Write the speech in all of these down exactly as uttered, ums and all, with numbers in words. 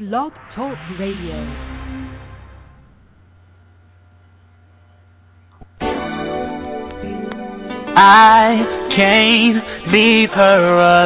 Blog Talk Radio. I can't leave her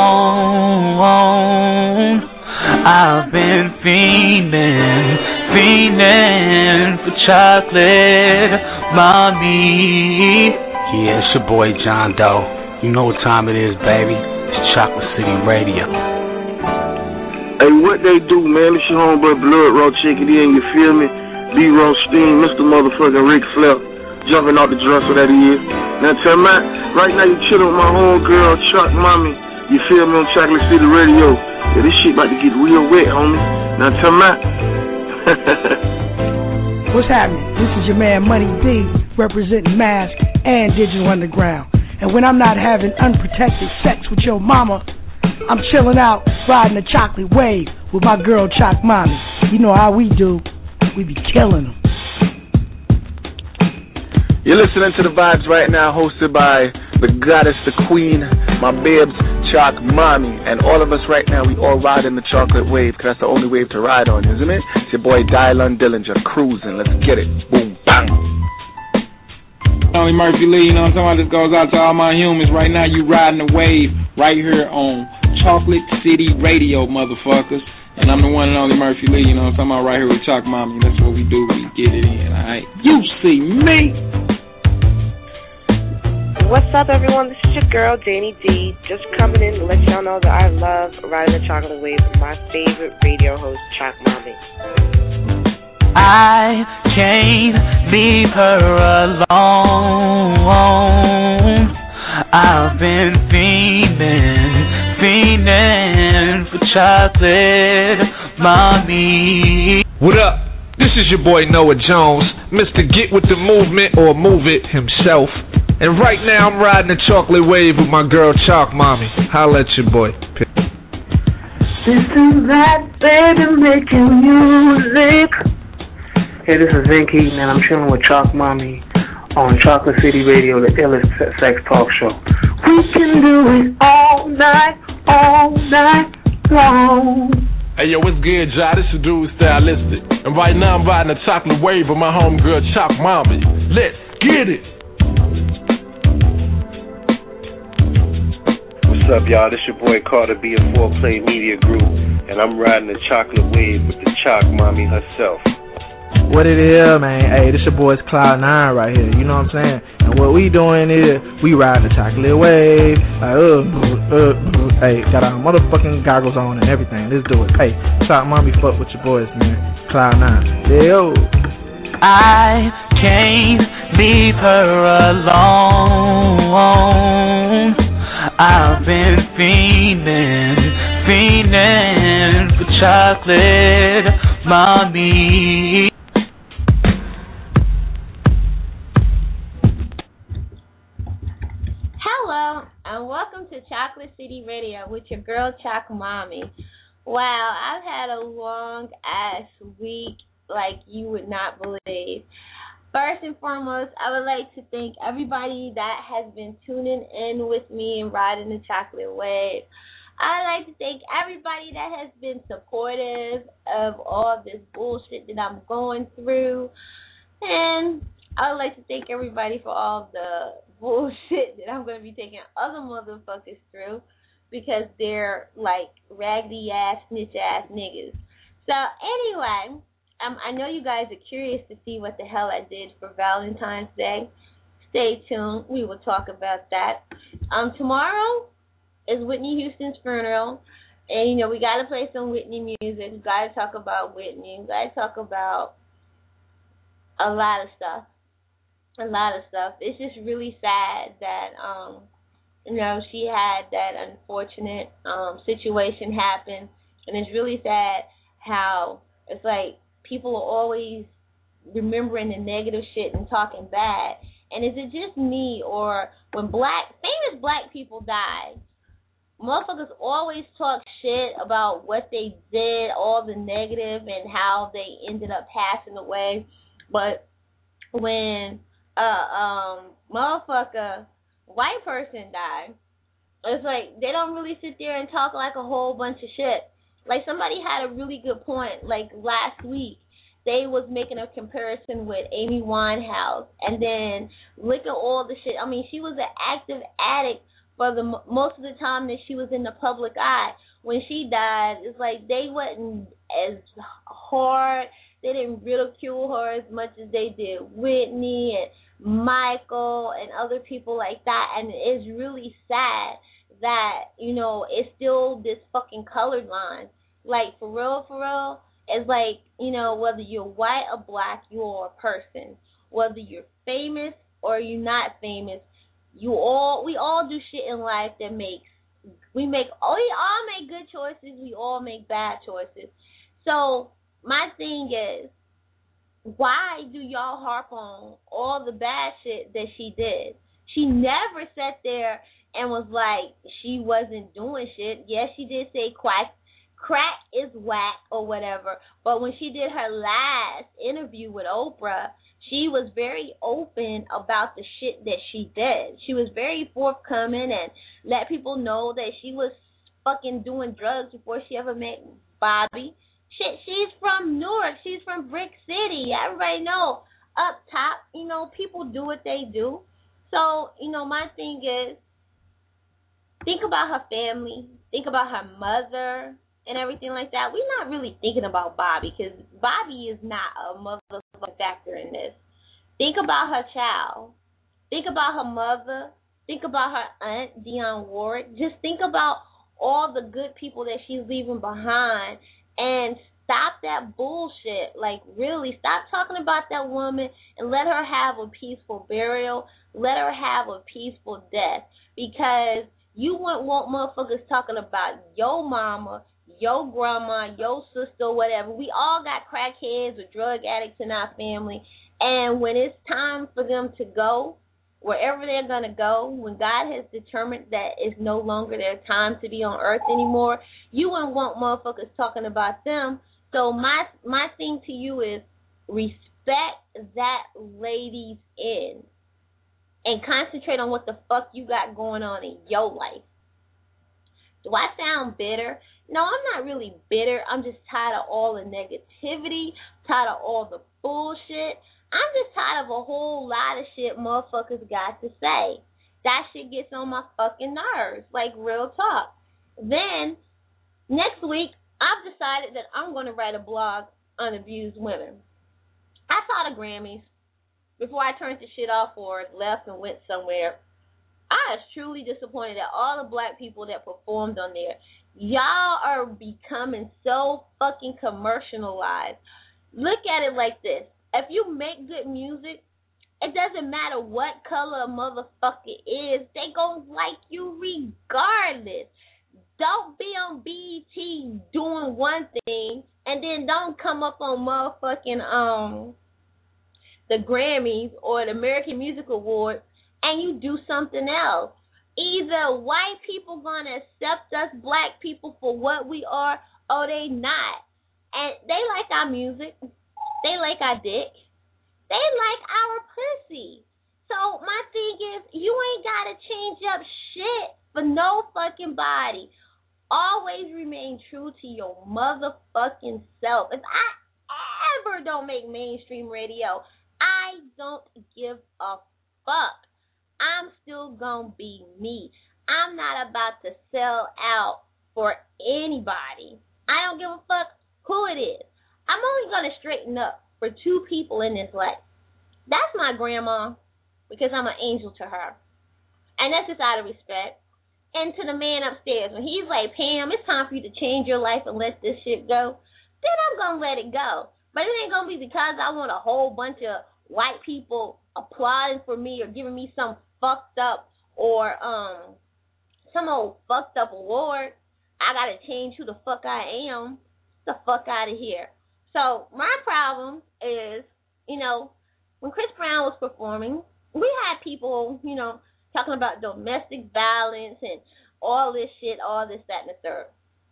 alone. I've been fiending, fiending for chocolate, mommy. Yeah, it's your boy John Doe. You know what time it is, baby. It's Chocolate City Radio. Hey, what they do, man? It's your homeboy Blood Raw. Check it in, you feel me? B. Rothstein, Mister Motherfucking Ric Flair. Jumping out the dresser that he is. Now tell me, right now you chillin' with my homegirl, Chuck Mommy. You feel me on Chocolate City Radio. Yeah, this shit about to get real wet, homie. Now tell me. What's happening? This is your man Money D, representing Mask and Digital Underground. And when I'm not having unprotected sex with your mama, I'm chilling out, riding the chocolate wave with my girl Choc Mommy. You know how we do. We be killing them. You're listening to The Vibes right now, hosted by the goddess, the queen, my babes, Choc Mommy. And all of us right now, we all ride in the chocolate wave, because that's the only wave to ride on, isn't it? It's your boy Dylan Dillinger, cruising. Let's get it. Boom, bang. Only Murphy Lee, you know what I'm talking about? This goes out to all my humans. Right now, you riding the wave right here on Chocolate City Radio, motherfuckers. And I'm the one and only Murphy Lee, you know what I'm talking about? Right here with Choc Mommy. That's what we do. We get it in, all right? You see me. What's up, everyone? This is your girl, Danny D, just coming in to let y'all know that I love riding the chocolate wave with my favorite radio host, Choc Mommy. I can't leave her alone. I've been fiending, fiending for chocolate, mommy. What up? This is your boy Noah Jones, Mister Get With The Movement or Move It himself. And right now I'm riding the chocolate wave with my girl Choc Mommy. Holla at your boy. This is that baby making music. Hey, this is Vin Keaton, and I'm chilling with Choc Mommy on Chocolate City Radio, the illest sex talk show. We can do it all night, all night long. Hey, yo, what's good, Jai? This is Dude Stylistic. And right now I'm riding a chocolate wave with my homegirl, Choc Mommy. Let's get it. What's up, y'all? This your boy Carter B of four Play Media Group, and I'm riding the chocolate wave with the Choc Mommy herself. What it is, man? Hey, this your boy's Cloud Nine right here. You know what I'm saying? And what we doing is we riding the chocolate wave. Like, uh, uh, uh, hey, got our motherfucking goggles on and everything. Let's do it. Hey, Choc Mommy, fuck with your boys, man. Cloud Nine. Yo. I can't leave her alone. I've been fiending, fiending for chocolate, mommy. Hello, and welcome to Chocolate City Radio with your girl, Choc Mommy. Wow, I've had a long-ass week like you would not believe. First and foremost, I would like to thank everybody that has been tuning in with me and riding the chocolate wave. I'd like to thank everybody that has been supportive of all this bullshit that I'm going through. And I would like to thank everybody for all the bullshit that I'm going to be taking other motherfuckers through, because they're like raggedy ass, snitch ass niggas. So anyway, um, I know you guys are curious to see what the hell I did for Valentine's Day. Stay tuned. We will talk about that. Um, tomorrow is Whitney Houston's funeral. And, you know, we got to play some Whitney music. We got to talk about Whitney. We got to talk about a lot of stuff. A lot of stuff. It's just really sad that, um, you know, she had that unfortunate um, situation happen. And it's really sad how it's like people are always remembering the negative shit and talking bad. And is it just me, or when black, famous black people die, motherfuckers always talk shit about what they did, all the negative, and how they ended up passing away. But when a um, motherfucker, white person die, it's like they don't really sit there and talk like a whole bunch of shit. Like, somebody had a really good point. Like, last week, they was making a comparison with Amy Winehouse, and then look at all the shit. I mean, she was an active addict for the most of the time that she was in the public eye. When she died, it's like they wasn't as hard. They didn't ridicule her as much as they did Whitney and Michael and other people like that. And it's really sad that, you know, it's still this fucking colored line. Like, for real, for real, it's like, you know, whether you're white or black, you're a person. Whether you're famous or you're not famous, you all, we all do shit in life that makes, we make, oh, we all make good choices, we all make bad choices. So, my thing is, why do y'all harp on all the bad shit that she did? She never sat there and was like, she wasn't doing shit. Yes, she did say quack, crack is whack or whatever, but when she did her last interview with Oprah, she was very open about the shit that she did. She was very forthcoming and let people know that she was fucking doing drugs before she ever met Bobby. Shit, she's from Newark. She's from Brick City. Everybody know up top, you know, people do what they do. So, you know, my thing is, think about her family. Think about her mother and everything like that. We're not really thinking about Bobby because Bobby is not a motherfucking factor in this. Think about her child. Think about her mother. Think about her aunt, Dionne Warwick. Just think about all the good people that she's leaving behind. And stop that bullshit. Like, really, stop talking about that woman and let her have a peaceful burial. Let her have a peaceful death. Because you wouldn't want motherfuckers talking about your mama, your grandma, your sister, whatever. We all got crackheads or drug addicts in our family. And when it's time for them to go, wherever they're going to go, when God has determined that it's no longer their time to be on earth anymore, you wouldn't want motherfuckers talking about them. So my my thing to you is respect that lady's end and concentrate on what the fuck you got going on in your life. Do I sound bitter? No, I'm not really bitter. I'm just tired of all the negativity, tired of all the bullshit. I'm just tired of a whole lot of shit motherfuckers got to say. That shit gets on my fucking nerves, like real talk. Then, next week, I've decided that I'm going to write a blog on abused women. I saw the Grammys before I turned the shit off or left and went somewhere. I was truly disappointed at all the black people that performed on there. Y'all are becoming so fucking commercialized. Look at it like this. If you make good music, it doesn't matter what color a motherfucker is. They gon' like you regardless. Don't be on B E T doing one thing and then don't come up on motherfucking um the Grammys or the American Music Awards and you do something else. Either white people gonna accept us black people for what we are or they not. And they like our music. They like our dick. They like our pussy. So my thing is, you ain't got to change up shit for no fucking body. Always remain true to your motherfucking self. If I ever don't make mainstream radio, I don't give a fuck. I'm still going to be me. I'm not about to sell out for anybody. I don't give a fuck who it is. I'm only going to straighten up for two people in this life. That's my grandma, because I'm an angel to her. And that's just out of respect. And to the man upstairs, when he's like, Pam, it's time for you to change your life and let this shit go, then I'm going to let it go. But it ain't going to be because I want a whole bunch of white people applauding for me or giving me some fucked up or um some old fucked up award. I got to change who the fuck I am. Get the fuck out of here. So my problem is, you know, when Chris Brown was performing, we had people, you know, talking about domestic violence and all this shit, all this, that, and the third.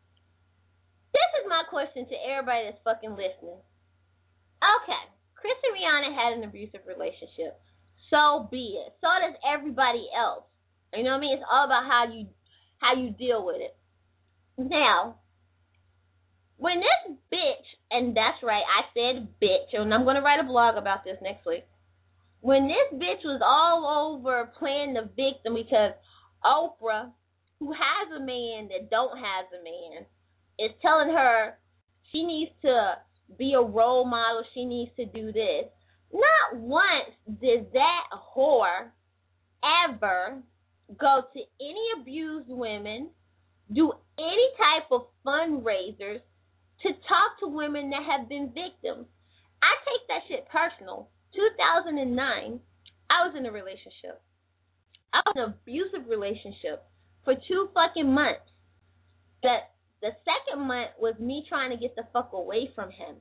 This is my question to everybody that's fucking listening. Okay, Chris and Rihanna had an abusive relationship. So be it. So does everybody else. You know what I mean? It's all about how you how you deal with it. Now, when this bitch, and that's right, I said bitch, and I'm going to write a blog about this next week. When this bitch was all over playing the victim because Oprah, who has a man that don't have a man, is telling her she needs to be a role model, she needs to do this. Not once did that whore ever go to any abused women, do any type of fundraisers to talk to women that have been victims. I take that shit personal. two thousand nine, I was in a relationship. I was in an abusive relationship for two fucking months. That the second month was me trying to get the fuck away from him.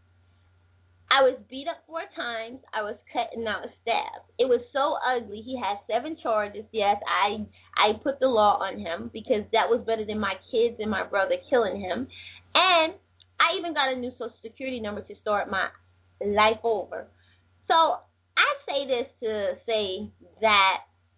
I was beat up four times. I was cut and I was stabbed. It was so ugly. He had seven charges. Yes, I I put the law on him because that was better than my kids and my brother killing him. And I even got a new Social Security number to start my life over. So I say this to say that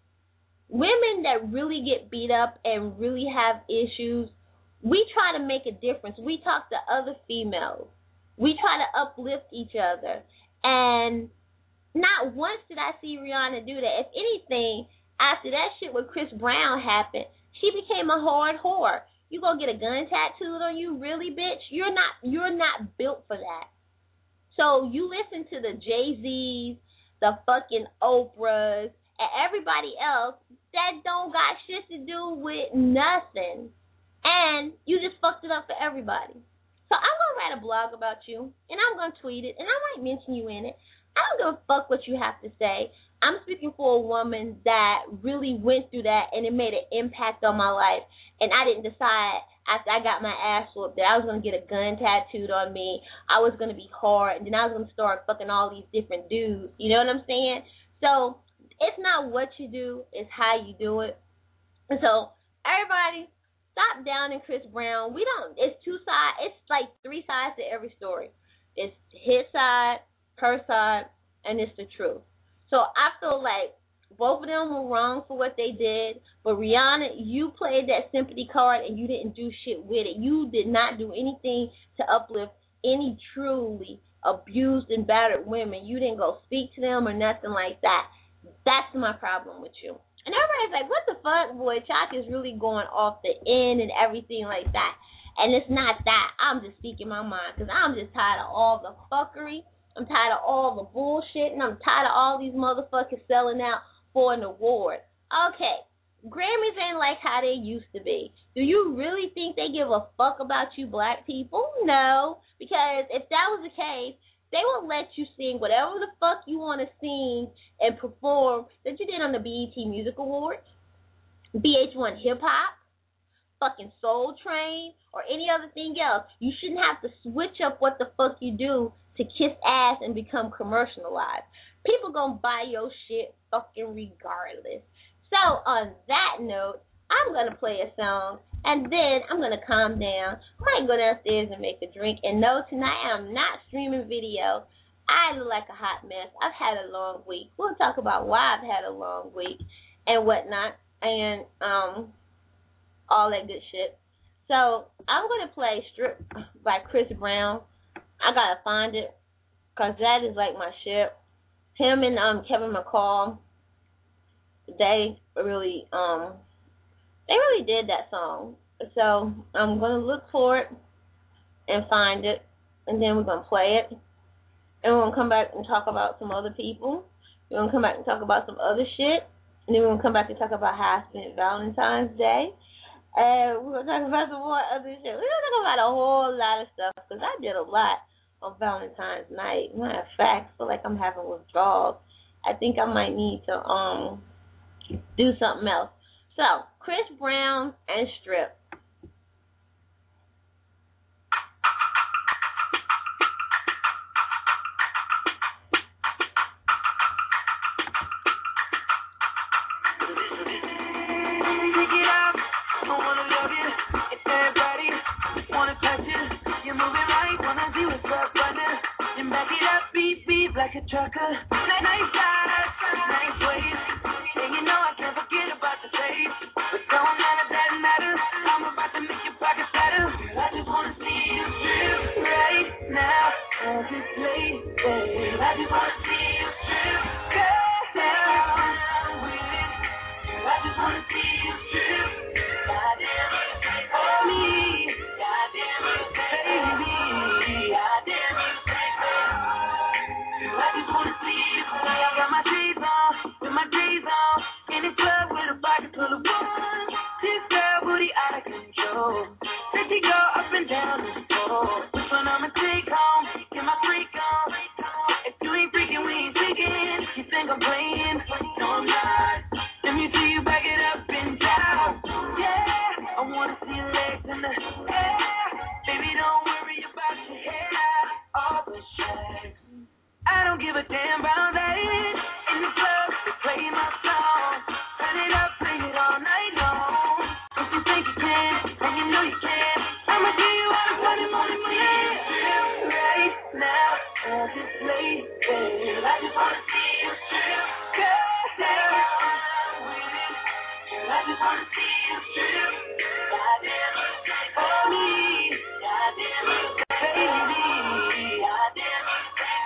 women that really get beat up and really have issues, we try to make a difference. We talk to other females. We try to uplift each other. And not once did I see Rihanna do that. If anything, after that shit with Chris Brown happened, she became a hard whore. You gonna get a gun tattooed on you, really, bitch? You're not you're not built for that. So you listen to the Jay-Z's, the fucking Oprahs, and everybody else that don't got shit to do with nothing. And you just fucked it up for everybody. So I'm going to write a blog about you, and I'm going to tweet it, and I might mention you in it. I don't give a fuck what you have to say. I'm speaking for a woman that really went through that, and it made an impact on my life. And I didn't decide after I got my ass whooped that I was going to get a gun tattooed on me. I was going to be hard, and then I was going to start fucking all these different dudes. You know what I'm saying? So it's not what you do, it's how you do it. And so everybody, stop downing Chris Brown. We don't, it's two sides, it's like three sides to every story. It's his side, her side, and it's the truth. So I feel like both of them were wrong for what they did, but Rihanna, you played that sympathy card and you didn't do shit with it. You did not do anything to uplift any truly abused and battered women. You didn't go speak to them or nothing like that. That's my problem with you. And everybody's like, what the fuck, boy? Chalk is really going off the end and everything like that. And it's not that. I'm just speaking my mind because I'm just tired of all the fuckery. I'm tired of all the bullshit, and I'm tired of all these motherfuckers selling out for an award. Okay, Grammys ain't like how they used to be. Do you really think they give a fuck about you black people? No, because if that was the case, they will let you sing whatever the fuck you want to sing and perform that you did on the B E T Music Awards, B H one Hip Hop, fucking Soul Train, or any other thing else. You shouldn't have to switch up what the fuck you do to kiss ass and become commercialized. People gonna buy your shit fucking regardless. So on that note, I'm gonna play a song and then I'm gonna calm down. I might go downstairs and make a drink. And no, tonight I'm not streaming video. I look like a hot mess. I've had a long week. We'll talk about why I've had a long week and whatnot and um all that good shit. So I'm gonna play Strip by Chris Brown. I gotta find it, cause that is like my shit. Him and um Kevin McCall, they really um they really did that song. So I'm gonna look for it and find it, and then we're gonna play it, and we're gonna come back and talk about some other people. We're gonna come back and talk about some other shit, and then we're gonna come back and talk about how I spent Valentine's Day. And we're going to talk about some more other shit. We're going to talk about a whole lot of stuff because I did a lot on Valentine's night. Matter of fact, I feel like I'm having withdrawals. I think I might need to um do something else. So, Chris Brown and Strip. Like a trucker, nice, nice guys, nice ways. And you know I can't forget about the taste. But don't matter, that matters. I'm about to make your pockets better. I just wanna see you strip. babe. I just wanna see you strip, girl, down with it. I just wanna see you strip, goddamn you say for me, goddamn you say baby, goddamn you say baby. I just wanna see you strip. I got my J's on, with my J's on, in the club with a pocket full of wood. This girl booty out of control. Then she go up and down the floor. This one I'ma take home, get my freak on. If you ain't freaking, we ain't freaking. You think I'm playing? No, I'm not. Let me see you back it up and down. Yeah, I wanna see your legs in the air. Baby, don't worry about your hair. All the shakes. I don't give a damn about that. In the club, they play my song. Turn it up, play it all night long. If you think you can, and you know you can, I'ma give you all the money, money, money. Right now, as it's late, babe, I just wanna see you strip, girl, down with it. I just wanna see you strip, goddamn you say for me, goddamn you say baby, goddamn you say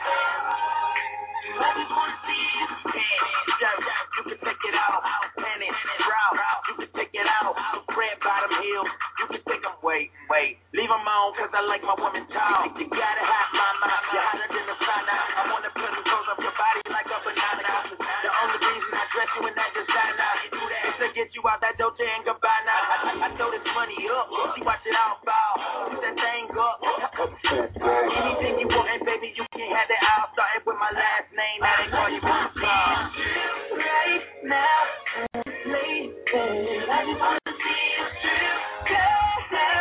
baby. I just wanna see you strip, you can take it out, penny, route, you can take it out, red bottom heel, you can take them, wait, wait, leave them on, cause I like my woman tall, you got it hot, mama, you're hotter than the sauna, I wanna put them clothes up your body like a banana, the only reason I dress you in that designer, you do that is to get you out that Dolce and Gabbana, I, I, I throw this money up, see watch it all fall, shoot that thing up, anything you want, and baby, you can have that, I'll start it with my last name, I ain't call you by the car. Right now, it's late, babe, I just wanna see you strip, girl,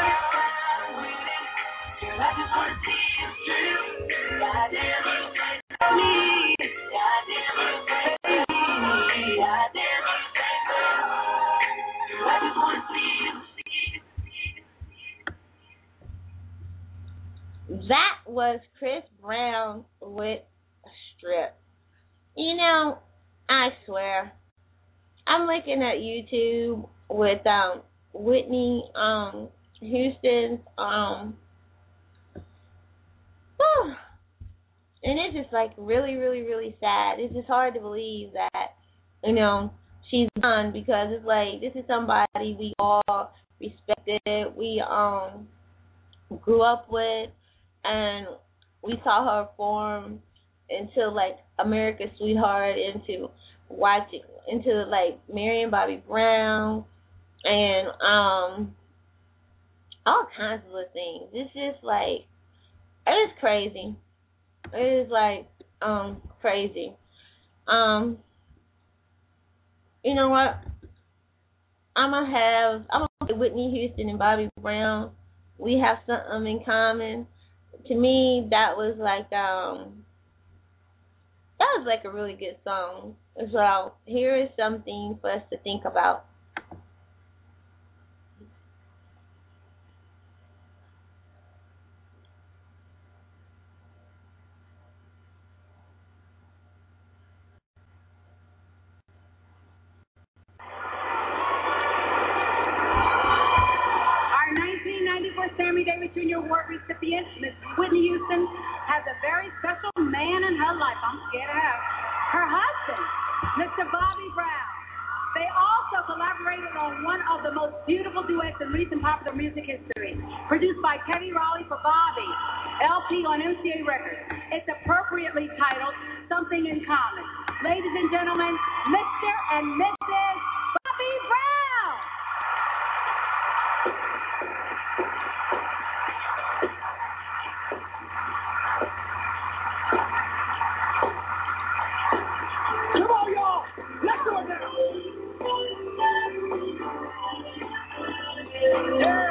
down with it. I just wanna see you strip, goddamn you say for me, goddamn you say baby, goddamn you say baby. I just wanna see you. That was Chris Brown with Strip. You know, I swear, I'm looking at YouTube with um Whitney um Houston's um and it's just like really, really, really sad. It's just hard to believe that, you know, she's gone, because it's like this is somebody we all respected, we um grew up with, and we saw her form into like America's Sweetheart, into watching, into like marrying Bobby Brown, and um all kinds of little things. It's just like, it is crazy. It is like um crazy. Um, you know what? I'm gonna have I'm gonna say Whitney Houston and Bobby Brown. We have something in common. To me, that was like um that was like a really good song. So here is something for us to think about. Our nineteen ninety-four Sammy Davis Junior Award recipient, Miss Whitney Houston, has a very special man in her life. I'm scared to have her husband, Mister Bobby Brown. They also collaborated on one of the most beautiful duets in recent popular music history, produced by Teddy Riley for Bobby, L P on M C A Records. It's appropriately titled Something in Common. Ladies and gentlemen, Mister and Missus Bobby Brown. Come on, y'all. Let's do it now. Yeah.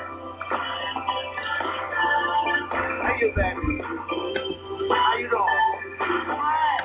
How you, baby? How you doing? Alright.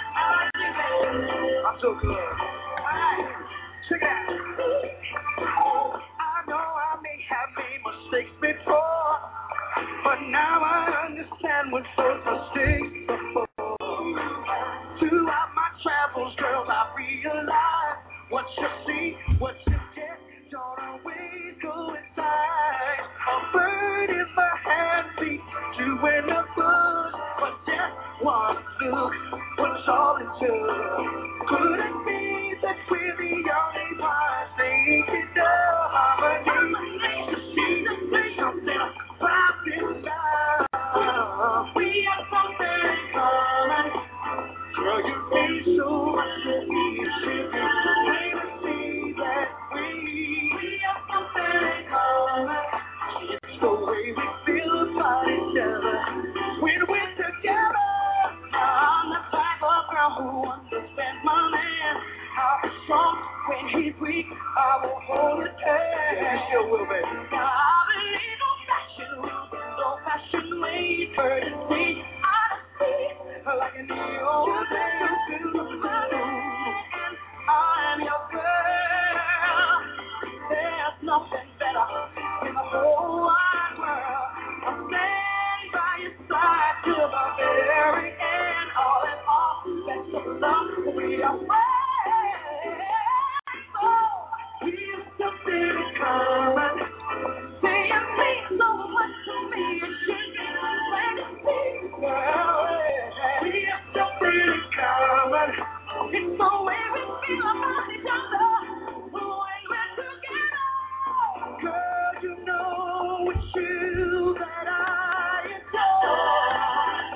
I'm so good. Alright. Check it out. I know I may have made mistakes before, but now I understand what those mistakes are for. Throughout my travels, girl, I realize what you see, what you get, don't always go inside. A bird in the hand beats two in the bush, but just one. look what y'all into. Could it be that we're the only ones thinking the harmony? She's a thing, something about this love. We have something in common. Girl, you mean so much to me. Plain to see that we, we have something in common. It's the way we feel about each other when we're together. I'm the type of girl who understands my man. I'll be strong when he's weak. I will hold his hand. Yeah, you sure will, baby. Now I believe no fashion rules, no fashion ways, courtesy, honesty, like in the old days. And I'm your girl. There's nothing better in the whole wide world. I'm standing by your side till the very end. All in all, that's the love we are wearing. So here's something in common. Say it means so much to me. It should be plain to see, girl. We have something in common. It's the way we feel about each other when we're together. Girl, you know it's you that I adore.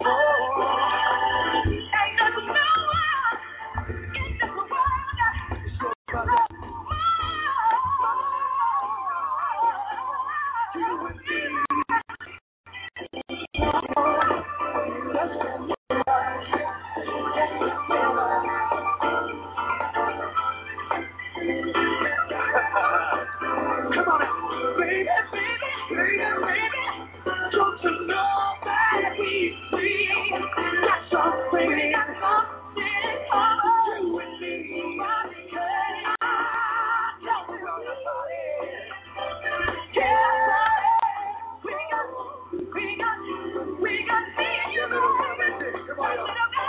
Oh, ain't nothing no one in this world so much. You and me. Come on now, baby, baby, baby, baby. Don't you know that we, we got something in common, you and me. Tell me about it. Yeah, we got, we got, we got me and you. Come on,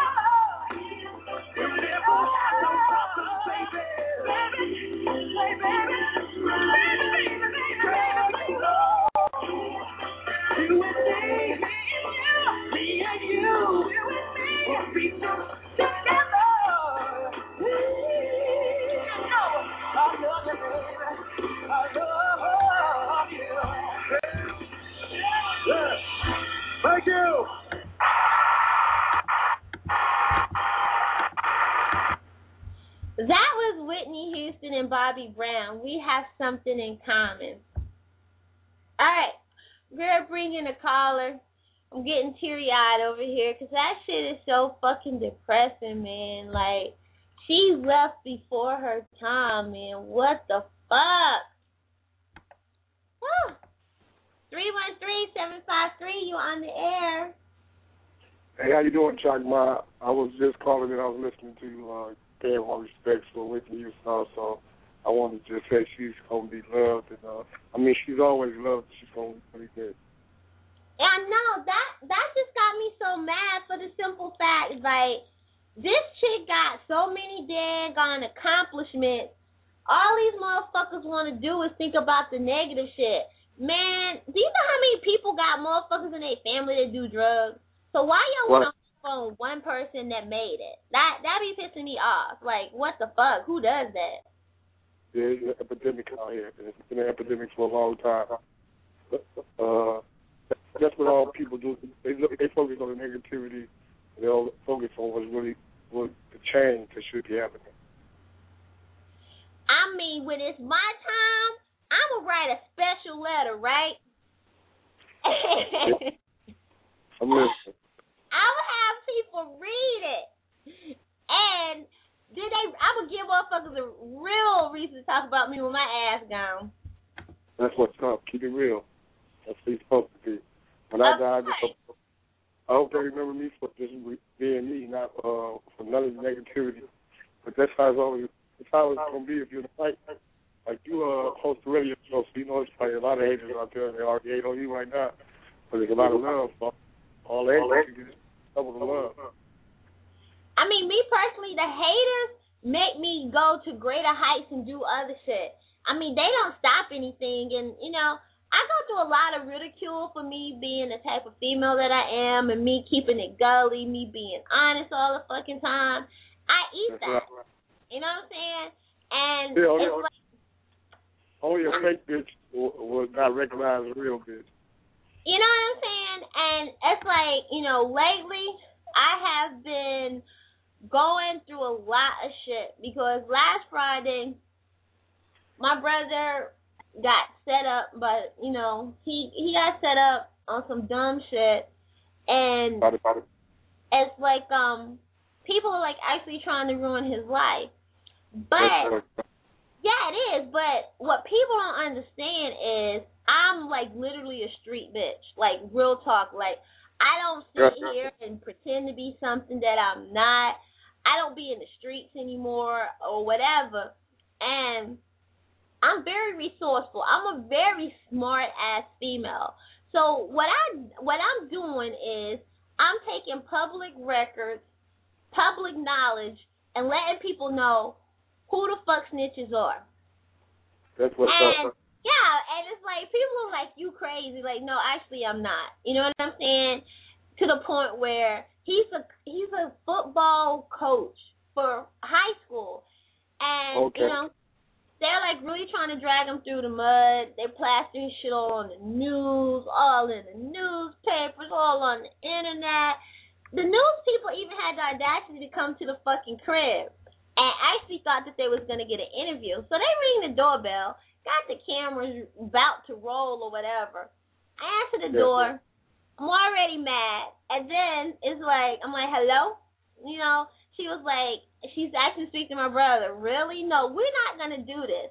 you never had no problems, baby. Baby, hey, baby. You and me, me and you, we'll be together. I love you, baby. I love you. Yeah. Thank you. That was Whitney Houston and Bobby Brown. We have something in common. All right. Girl, bring in a caller. I'm getting teary-eyed over here because that shit is so fucking depressing, man. Like, she left before her time, man. What the fuck? Woo. three one three, seven five three, you on the air. Hey, how you doing, Chuck? Ma? I was just calling and I was listening to you, uh, paying my respects for Whitney Houston also. I wanted to just say she's going to be loved. And uh, I mean, she's always loved. She's going to be pretty good. I know. That that just got me so mad for the simple fact, like, this chick got so many daggone accomplishments. All these motherfuckers want to do is think about the negative shit. Man, do you know how many people got motherfuckers in their family that do drugs? So why y'all want to phone with one person that made it? That that be pissing me off. Like, what the fuck? Who does that? Yeah, it's an epidemic out here. It's been an epidemic for a long time. Uh, that's what all people do. They look, they focus on the negativity. And they don't focus on what's really, what the change that should be happening. I mean, when it's my time, I'm going to write a special letter, right? I'm listening. I will have people read it. And then they, I would give motherfuckers a real reason to talk about me with my ass gone. That's what's up. Keep it real. That's what it's supposed to be. When I die, I just hope, I hope they remember me for just being me, not uh, for none of the negativity. But that's how it's always. That's how it's gonna be if you're like, like you uh, host a radio show, so you know it's like a lot of haters out there. They already hate on you right now, but there's a lot of love. So all they haters get double the love. I mean, me personally, the haters make me go to greater heights and do other shit. I mean, they don't stop anything, and you know, I go through a lot of ridicule for me being the type of female that I am and me keeping it gully, me being honest all the fucking time. I eat That's that. right. You know what I'm saying? And Yeah, it's yeah. like, only a fake bitch will, will not recognize a real bitch. you know what I'm saying? And it's like, you know, lately I have been going through a lot of shit because last Friday my brother got set up, but, you know, he, he got set up on some dumb shit, and Body, body. it's like, um, people are, like, actually trying to ruin his life. But, yeah, it is, but what people don't understand is I'm, like, literally a street bitch, like, real talk. Like, I don't sit here and pretend to be something that I'm not. I don't be in the streets anymore or whatever, and I'm very resourceful. I'm a very smart ass female. So what I what I'm doing is I'm taking public records, public knowledge, and letting people know who the fuck snitches are. That's what's and, up. Yeah, and it's like people are like, you crazy. Like, no, actually I'm not. You know what I'm saying? To the point where he's a he's a football coach for high school, and Okay. you know. They're, like, really trying to drag him through the mud. They plaster his shit all on the news, all in the newspapers, all on the internet. The news people even had the audacity to come to the fucking crib and actually thought that they was going to get an interview. So they ring the doorbell, got the cameras about to roll or whatever. I answer the door. I'm already mad. And then it's like, I'm like, hello? You know, she was like, she's actually speaking to my brother. Really? No, we're not going to do this.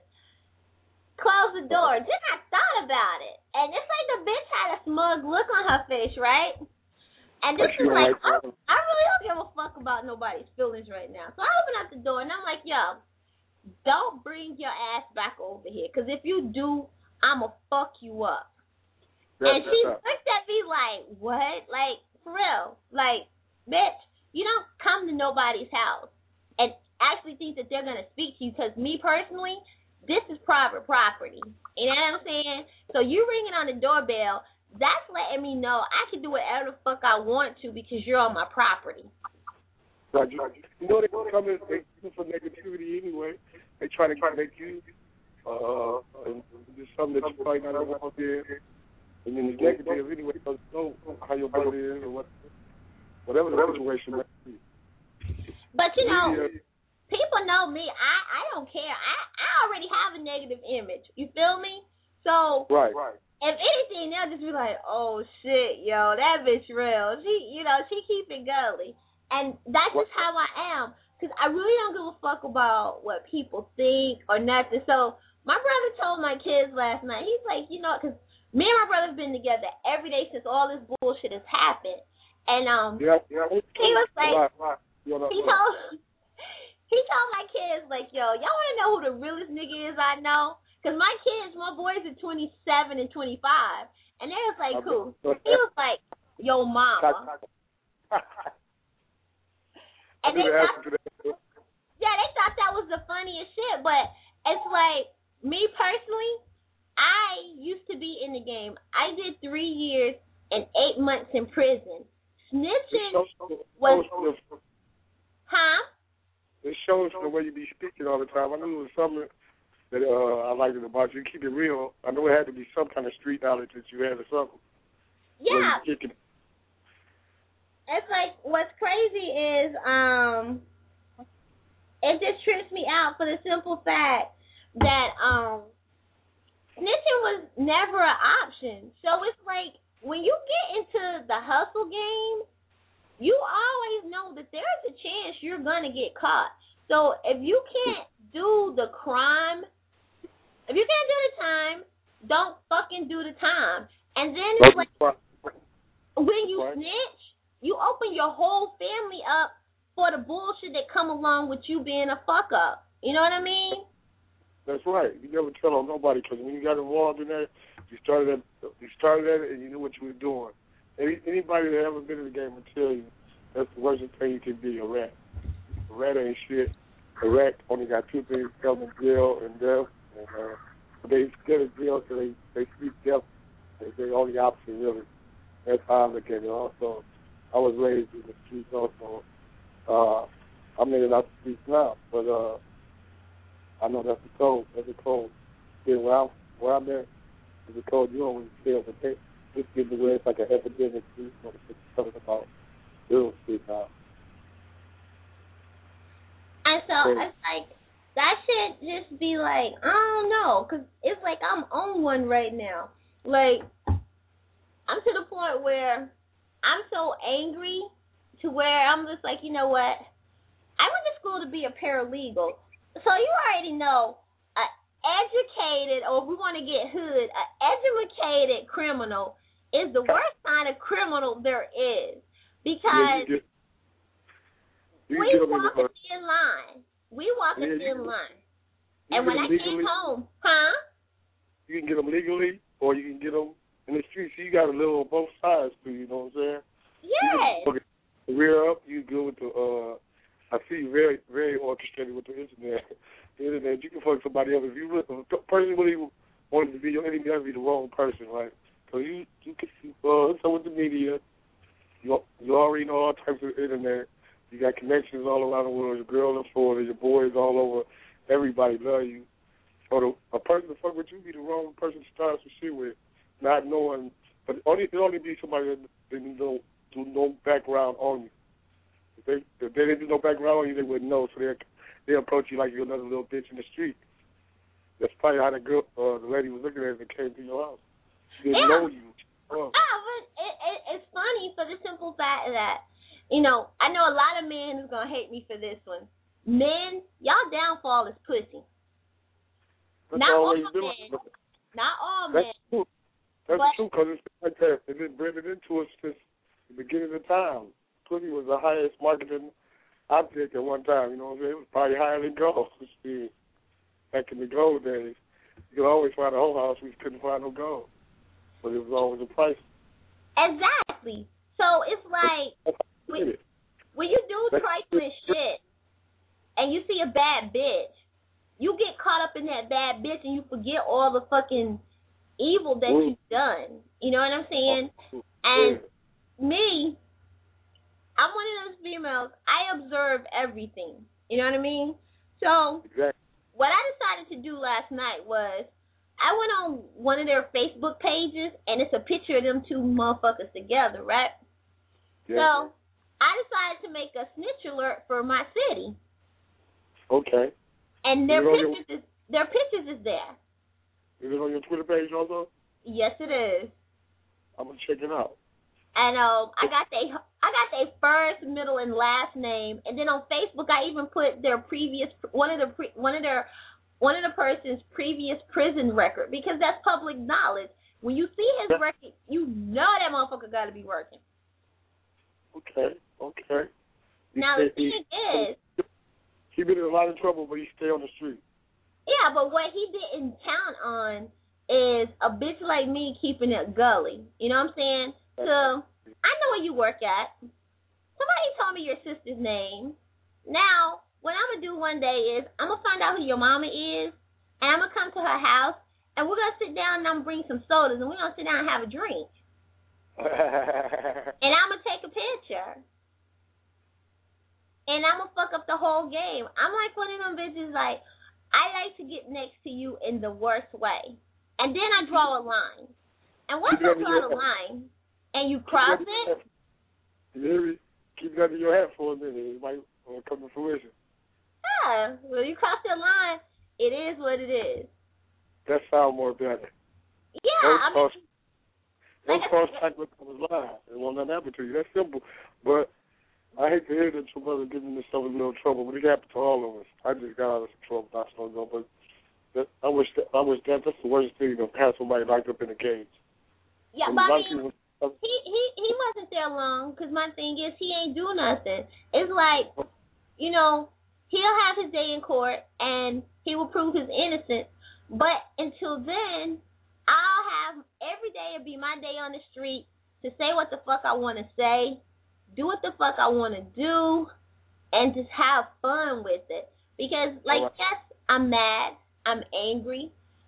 Close the door. Then I thought about it. And it's like the bitch had a smug look on her face, right? And this is like, I, I really don't give a fuck about nobody's feelings right now. So I open up the door, and I'm like, yo, don't bring your ass back over here. Because if you do, I'm going to fuck you up. That's, and she looked at me like, what? Like, for real. Like, bitch, you don't come to nobody's house and actually think that they're going to speak to you, because me personally, this is private property. You know what I'm saying? So you ringing on the doorbell, that's letting me know I can do whatever the fuck I want to because you're on my property. Right. You know they come in they come for negativity anyway. They try to make you uh just something that you probably not want to do. And then it's negative anyway, because you know how your brother is or what whatever the situation might be. But you know, people know me. I, I don't care. I, I already have a negative image. You feel me? So right, right. If anything, they'll just be like, "Oh shit, yo, that bitch real." She, you know, she keep it gully, and that's just how I am. Cause I really don't give a fuck about what people think or nothing. So my brother told my kids last night. He's like, you know, cause me and my brother's been together every day since all this bullshit has happened, and um, yeah, yeah. he was like. Right, right. He told he told my kids, like, yo, y'all want to know who the realest nigga is I know? Because my kids, my boys are twenty-seven and twenty-five. And they was like, who? He was like, yo, mama. And they thought, yeah, they thought that was the funniest shit. But it's like, me personally, I used to be in the game. I did three years and eight months in prison. Snitching was... Huh? It shows the way you be speaking all the time. I knew it was something that uh, I liked it about you. Keep it real. I know it had to be some kind of street knowledge that you had or something. Yeah. It's like, what's crazy is um, it just trips me out for the simple fact that um, snitching was never an option. So it's like, when you get into the hustle game, you always know that there's a chance you're going to get caught. So if you can't do the crime, if you can't do the time, don't fucking do the time. And then it's like, when you snitch, you open your whole family up for the bullshit that come along with you being a fuck up. You know what I mean? That's right. You never tell on nobody, because when you got involved in that, you started at, you started at it and you knew what you were doing. Any, anybody that ever been in the game will tell you that's the worst thing you can be, a rat. A rat ain't shit. A rat only got two things, held in jail and death. And uh, They scared of jail because they, they speak deaf. They, they're on the opposite, really. That's how I look at it. Also, I was raised in the streets also. Uh, I'm in and out the streets now, but uh, I know that's the code. That's the code. Yeah, where I'm, where I'm at, it's the code you don't really feel, but they just give the way it's like an epidemic. You know, it's talking about real street now. And so yeah. It's like, that should just be like, I don't know, because it's like I'm on one right now. Like, I'm to the point where I'm so angry to where I'm just like, you know what? I went to school to be a paralegal. So you already know, an educated, or if we want to get hood, an educated criminal is the worst kind of criminal there is. Because yeah, you get, you we get walk a thin line. We walk a yeah, thin you, line. You and when I legally, came home, huh? You can get them legally, or you can get them in the streets. So you got a little on both sides, too, you know what I'm saying? Yes. You can the rear up, you go with the, uh, I see you very, very orchestrated with the internet. The internet, you can fuck somebody else. If you if a person really wanted to be your enemy, that'd be the wrong person, right? So you, you can, uh, so with the media, you, you already know all types of internet. You got connections all around the world. Your girl in Florida, your boys all over. Everybody love you. So the, a person to fuck with you be the wrong person to start some shit with, not knowing. But only it only be somebody that didn't know, do no background on you. If they if they didn't do no background on you, they wouldn't know. So they they approach you like you're another little bitch in the street. That's probably how the girl, uh, the lady was looking at it and came to your house. She didn't yeah. know you. Oh. Yeah, but it, it, it's funny for the simple fact that, you know, I know a lot of men who's going to hate me for this one. Men, y'all downfall is pussy. That's Not all men. men. Not all That's men. True. That's but, true, because it's like that. They've been bringing it into us since the beginning of time. Pussy was the highest marketing object at one time, you know what I'm saying? It was probably higher than gold. Back in the gold days, you could always find a whole house, we couldn't find no gold. But it was always a price. Exactly. So it's like, when, when you do trifling shit and you see a bad bitch, you get caught up in that bad bitch and you forget all the fucking evil that Ooh. you've done. You know what I'm saying? And me, I'm one of those females, I observe everything. You know what I mean? So exactly. What I decided to do last night was I went on one of their Facebook pages, and it's a picture of them two motherfuckers together, right? Yeah. So I decided to make a snitch alert for my city. Okay. And their pictures your, is their pictures is there. Is it on your Twitter page also? Yes, it is. I'm gonna check it out. And um, I got they I got their first, middle, and last name, and then on Facebook I even put their previous one of the pre, one of their one of the person's previous prison record, because that's public knowledge. When you see his record, you know that motherfucker got to be working. Okay, okay. He now the thing he, is, he been in a lot of trouble, but he stay on the street. Yeah, but what he didn't count on is a bitch like me keeping it gully. You know what I'm saying? So I know where you work at. Somebody told me your sister's name. Now, what I'm going to do one day is I'm going to find out who your mama is, and I'm going to come to her house, and we're going to sit down and I'm going to bring some sodas, and we're going to sit down and have a drink. And I'm going to take a picture. And I'm going to fuck up the whole game. I'm like one of them bitches, like, I like to get next to you in the worst way. And then I draw a line. And once I draw the line, and you cross it, you hear me? Keep it under your hat for a minute. It might uh, come to fruition. Yeah. Well, you cross that line, it is what it is. That sounds more better. Yeah. Don't I cross, mean, don't like cross back with the line. It won't not happen to you. That's simple. But I hate to hear that your brother getting himself in a little trouble, but it happened to all of us. I just got out of some trouble not so long ago, but that, I wish that, I wish that that's the worst thing, to have somebody locked up in a cage. Yeah, but I mean, he, he, he wasn't there long, because my thing is he ain't do nothing. It's like, you know, he'll have his day in court, and he will prove his innocence, but until then, I'll have, every day will be my day on the street to say what the fuck I want to say, do what the fuck I want to do, and just have fun with it. Because, like, yes, I'm mad, I'm angry,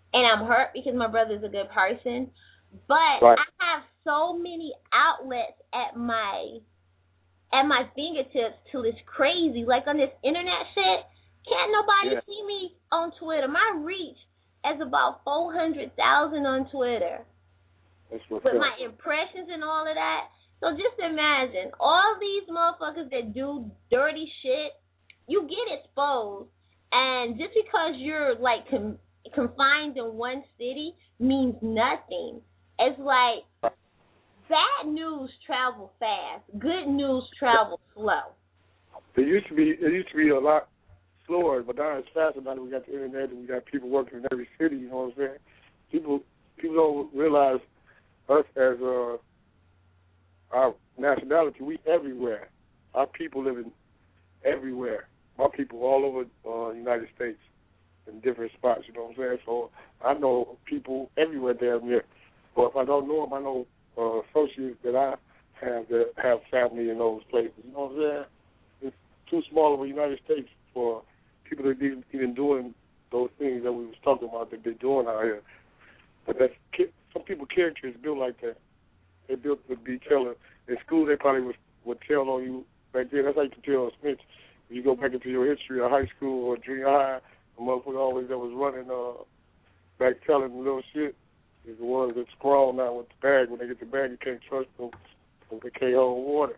and I'm hurt because my brother's a good person. But right. I have so many outlets at my at my fingertips till it's crazy. Like on this internet shit, can't nobody yeah. see me on Twitter. My reach is about four hundred thousand on Twitter. That's what's With up. my impressions and all of that. So just imagine, all these motherfuckers that do dirty shit, you get exposed. And just because you're, like, com- confined in one city means nothing. It's like, bad news travel fast. Good news travel slow. It used to be, it used to be a lot slower, but now it's faster now that we got the internet and we got people working in every city, you know what I'm saying? People, people don't realize us as uh, our nationality, we everywhere. Our people living everywhere. My people all over uh, the United States in different spots, you know what I'm saying? So I know people everywhere down there. But if I don't know them, I know uh, associates that I have that have family in those places, you know what I'm saying? It's too small of a United States for people that be even doing those things that we was talking about that they're doing out here. But that's, some people character is built like that. They built to be telling. In school, they probably would, would tell on you back then. That's how you can tell a snitch. If you go back into your history of high school or junior high, the motherfucker always that was running uh, back telling little shit is the ones that scrawl now with the bag. When they get the bag, you can't trust them because they can't hold water.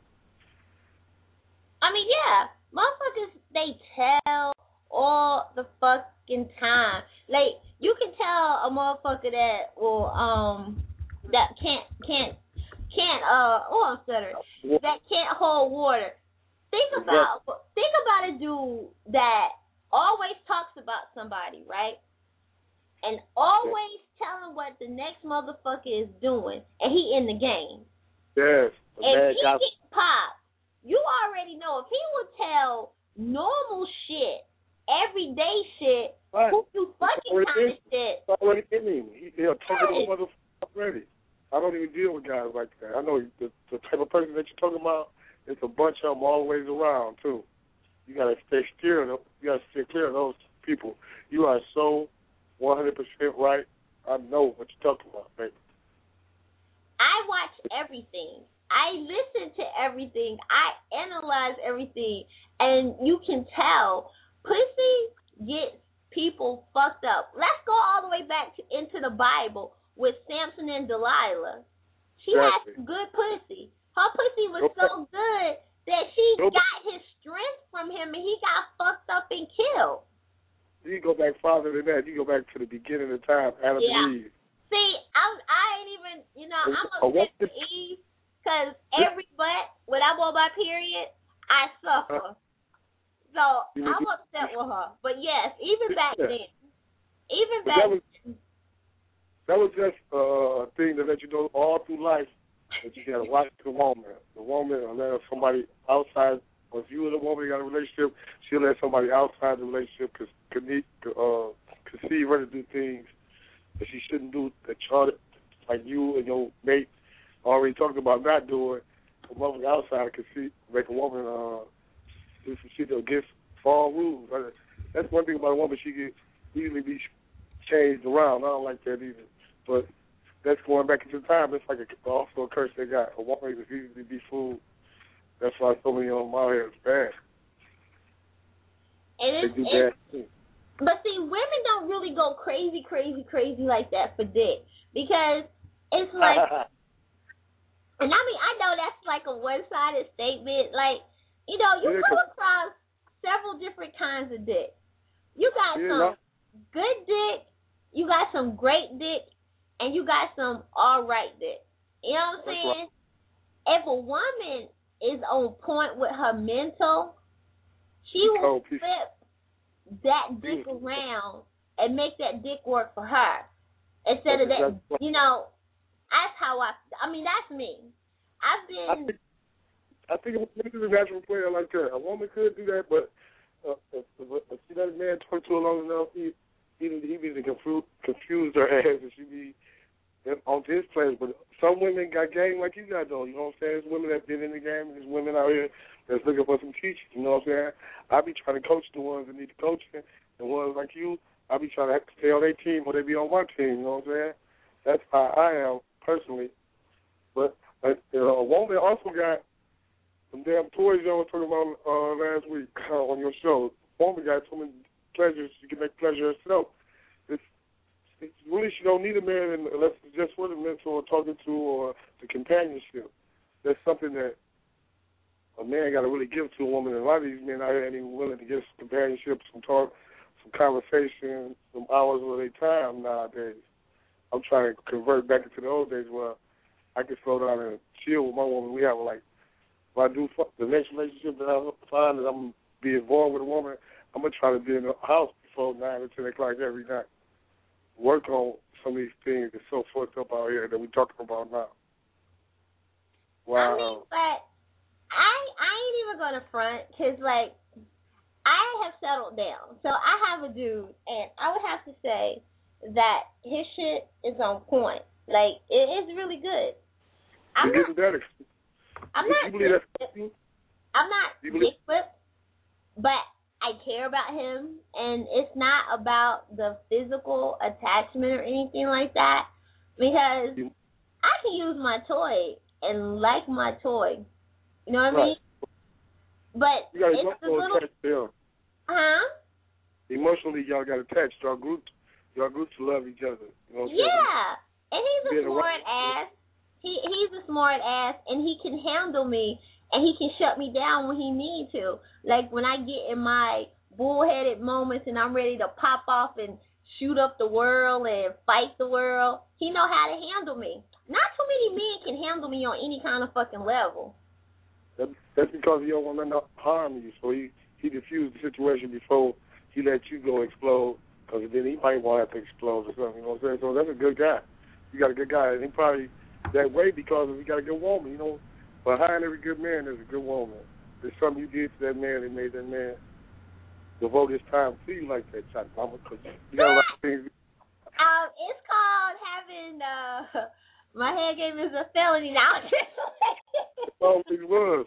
I mean, yeah, motherfuckers, they tell all the fucking time. Like, you can tell a motherfucker that will, um, that can't, can't, can't, uh, oh, I'm stuttering, that can't hold water. Think about, think about a dude that always talks about somebody, right? And always telling what the next motherfucker is doing, and he in the game. Yes. If he gets popped, you already know. If he would tell normal shit, everyday shit, right. who you fucking kind of shit. It's already in him. He, he'll talk to a motherfucker already. I don't even deal with guys like that. I know the, the type of person that you're talking about, it's a bunch of them all the ways around, too. You got to stay clear of them. You got to stay clear of those people. You are so one hundred percent right. I know what you're talking about, baby. I watch everything. I listen to everything. I analyze everything. And you can tell, pussy gets people fucked up. Let's go all the way back to, into the Bible with Samson and Delilah. She exactly. had good pussy. Her pussy was so good that she got his strength from him and he got fucked up and killed. You go back farther than that. You go back to the beginning of time, Adam yeah. and Eve. See, I'm, I ain't even, you know, I'm upset with Eve because every butt, when I go by period, I suffer. So I'm upset with her. But yes, even back then, even but back that was, then. That was just uh, a thing to let you know all through life that you got to watch the woman. The woman, or let somebody outside, or if you and the woman got a relationship, she'll let somebody outside the relationship uh, conceive her to do things that she shouldn't do, that y'all, like you and your mate already talked about not doing. A woman outside can see, make a woman, uh, she against fall rules. That's one thing about a woman, she can easily be changed around. I don't like that either. But that's going back into time. It's like a, also a curse they got. A woman is easy to be fooled. That's why so many of them out here is bad. And it's, they do it's, bad things. But see, women don't really go crazy, crazy, crazy like that for dick. Because it's like, and I mean, I know that's like a one-sided statement. Like, you know, you come across several different kinds of dick. You got yeah, some good dick, you got some great dick, and you got some all right dick. You know what I'm saying? Right. If a woman is on point with her mental, she will flip that dick around and make that dick work for her. Instead of that, you know, that's how I, I mean, that's me. I've been... I think, I think a woman is a natural player like that. A woman could do that, but uh, if, if she let a man talk to her long enough, he, he, he be confused, confuse her ass and she be on his place. But some women got game like you got, though. You know what I'm saying? There's women that been in the game, and there's women out here that's looking for some teaching. You know what I'm saying? I be trying to coach the ones that need coaching, the ones like you. I be trying to stay on their team or they be on my team. You know what I'm saying? That's how I am personally. But uh, you know, a woman also got some damn toys y'all was talking about uh, last week uh, on your show. A woman got so many pleasures she can make pleasure herself. It's, it's really she don't need a man unless it's just for the mentor talking to or the companionship. That's something that a man got to really give to a woman. And a lot of these men out here ain't even willing to give some companionship, some talk, some conversation, some hours of their time nowadays. I'm trying to convert back into the old days where I can slow down and chill with my woman. We have like, if I do the next relationship that I find that I'm going to be involved with a woman, I'm going to try to be in the house before nine or ten o'clock every night. Work on some of these things that's so fucked up out here that we're talking about now. Wow. I mean, but I, I ain't even going to front because, like, I have settled down. So I have a dude, and I would have to say that his shit is on point. Like, it is really good. I'm You're not, getting better. I'm you, not, you believe that's I'm not you believe- dick but I care about him, and it's not about the physical attachment or anything like that, because you, I can use my toy and like my toy. You know what right. I mean? But you got it's the little... attached to him. Huh? Emotionally, y'all got attached. Y'all grew, y'all grew to love each other. You know what I'm yeah. saying? And he's a Being smart around. ass. He He's a smart ass, and he can handle me, and he can shut me down when he need to. Like when I get in my bullheaded moments and I'm ready to pop off and shoot up the world and fight the world, he know how to handle me. Not too many men can handle me on any kind of fucking level. That, that's because he don't want to harm you, so he, he diffused the situation before he let you go explode, because then he might want to have to explode or something, you know what I'm saying? So that's a good guy. You got a good guy, and he probably that way because he got a good woman, you know. Behind every good man there's a good woman. There's something you did to that man that made that man devote his time to you like that, Chuck Mama, because you got a lot of things. Um, it's called having, uh, my head game is a felony. Now I'm just playing. Oh, it was.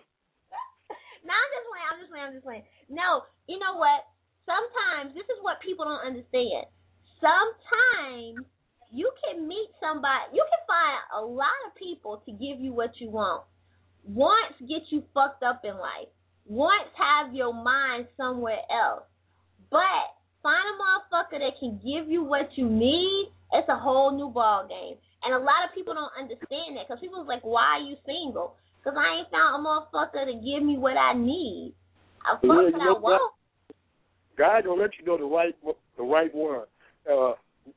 No, I'm just playing. I'm just playing. I'm just playing. No, you know what? Sometimes, this is what people don't understand. Sometimes you can meet somebody, you can find a lot of people to give you what you want. Once get you fucked up in life. Once have your mind somewhere else. But find a motherfucker that can give you what you need, it's a whole new ball game. And a lot of people don't understand that because people's like, why are you single? Because I ain't found a motherfucker to give me what I need. I fuck Yeah, what I want. God gonna let you know the right the right one. Uh,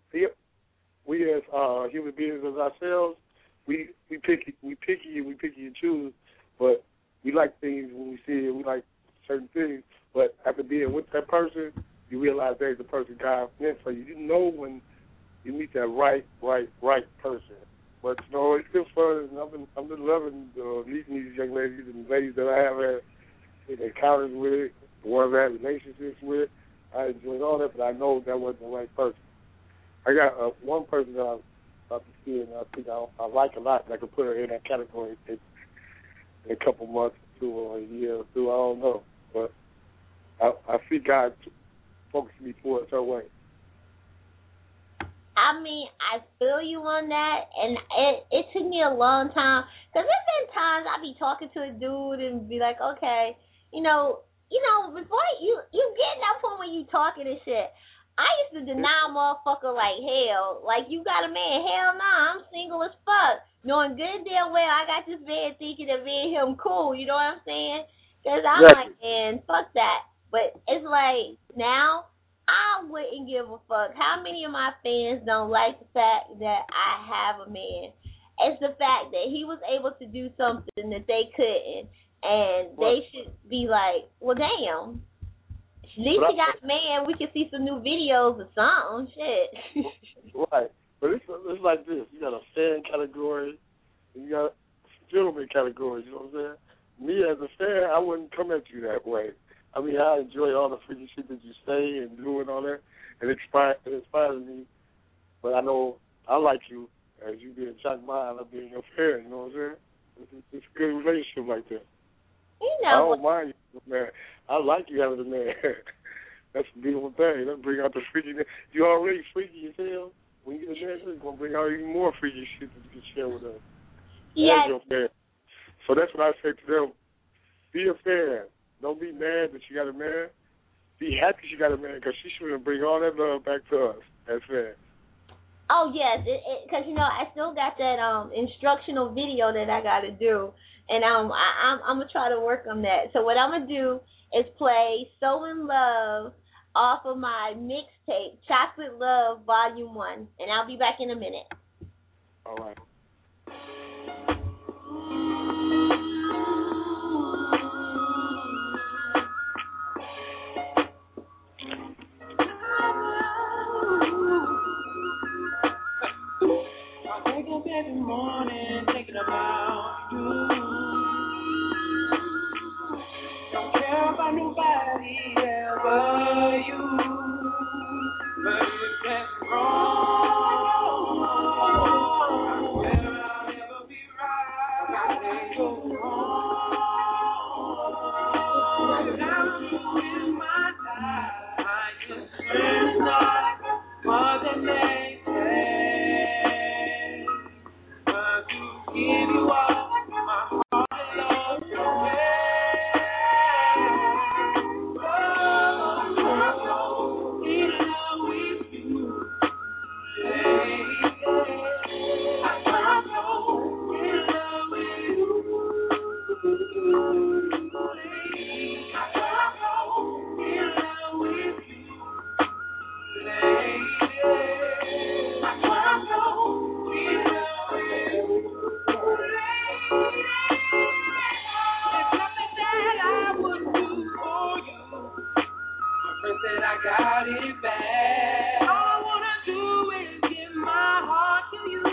we as uh, human beings as ourselves, we we picky we picky we picky and choose, but we like things when we see it. We like certain things, but after being with that person, you realize there's the person God meant for you. You know when you meet that right right right person. But you know it's still fun, and I've been I've been loving uh, meeting these young ladies and ladies that I have had encounters with, the ones I had relationships with. I enjoyed all that, but I know that wasn't the right person. I got uh, one person that I'm about to see, and I think I, I like a lot, and I can put her in that category in, in a couple months or two or a year or two. I don't know. But I, I see God focusing me towards her way. I mean, I feel you on that, and it, it took me a long time, because there's been times I be talking to a dude and be like, okay, you know, you know, before you, you get in that point when you talking and shit, I used to deny a motherfucker like hell. Like, you got a man? Hell no, nah, I'm single as fuck. Knowing good and damn well I got this man thinking that me and him cool, you know what I'm saying? Because I'm Yes. like, man, fuck that. But it's like, now, I wouldn't give a fuck. How many of my fans don't like the fact that I have a man? It's the fact that he was able to do something that they couldn't. And they should be like, well, damn. At least he got man. We can see some new videos or something. Shit. Right. But it's, it's like this. You got a fan category, and you got a gentleman category. You know what I'm saying? Me as a fan, I wouldn't come at you that way. I mean, I enjoy all the freaky shit that you say and do and all that, and it inspires, it inspires me. But I know I like you as you being Chuck Mine, I'm being your fan. You know what I'm saying? It's, it's a good relationship like that. You know, I don't mind you, man. I like you having a man. That's a beautiful thing. Let's bring out the freakiness. You already freaky as hell. When you get a dance, it's going to bring out even more freaky shit that you can share with us. Yes. Your fan. So that's what I say to them. Be a fan. Don't be mad that you got a man. Be happy she got a man because she should bring all that love back to us as fans. Oh yes, because you know I still got that um instructional video that I got to do, and um I, I'm I'm gonna try to work on that. So what I'm gonna do is play "So in Love" off of my mixtape "Chocolate Love Volume One," and I'll be back in a minute. All right. I wake up every morning thinking about you. Don't care about nobody else but you. But if that's wrong, well, I'll never be right. I can't go wrong. Without you in my life, I just turn not more than they say. Give you all my heart and love to oh, in love with you, lady. I'm so in love with you, lady. I'm so in love with you, lady. I'm so in love with you. That I got it bad. All I wanna do is give my heart to you.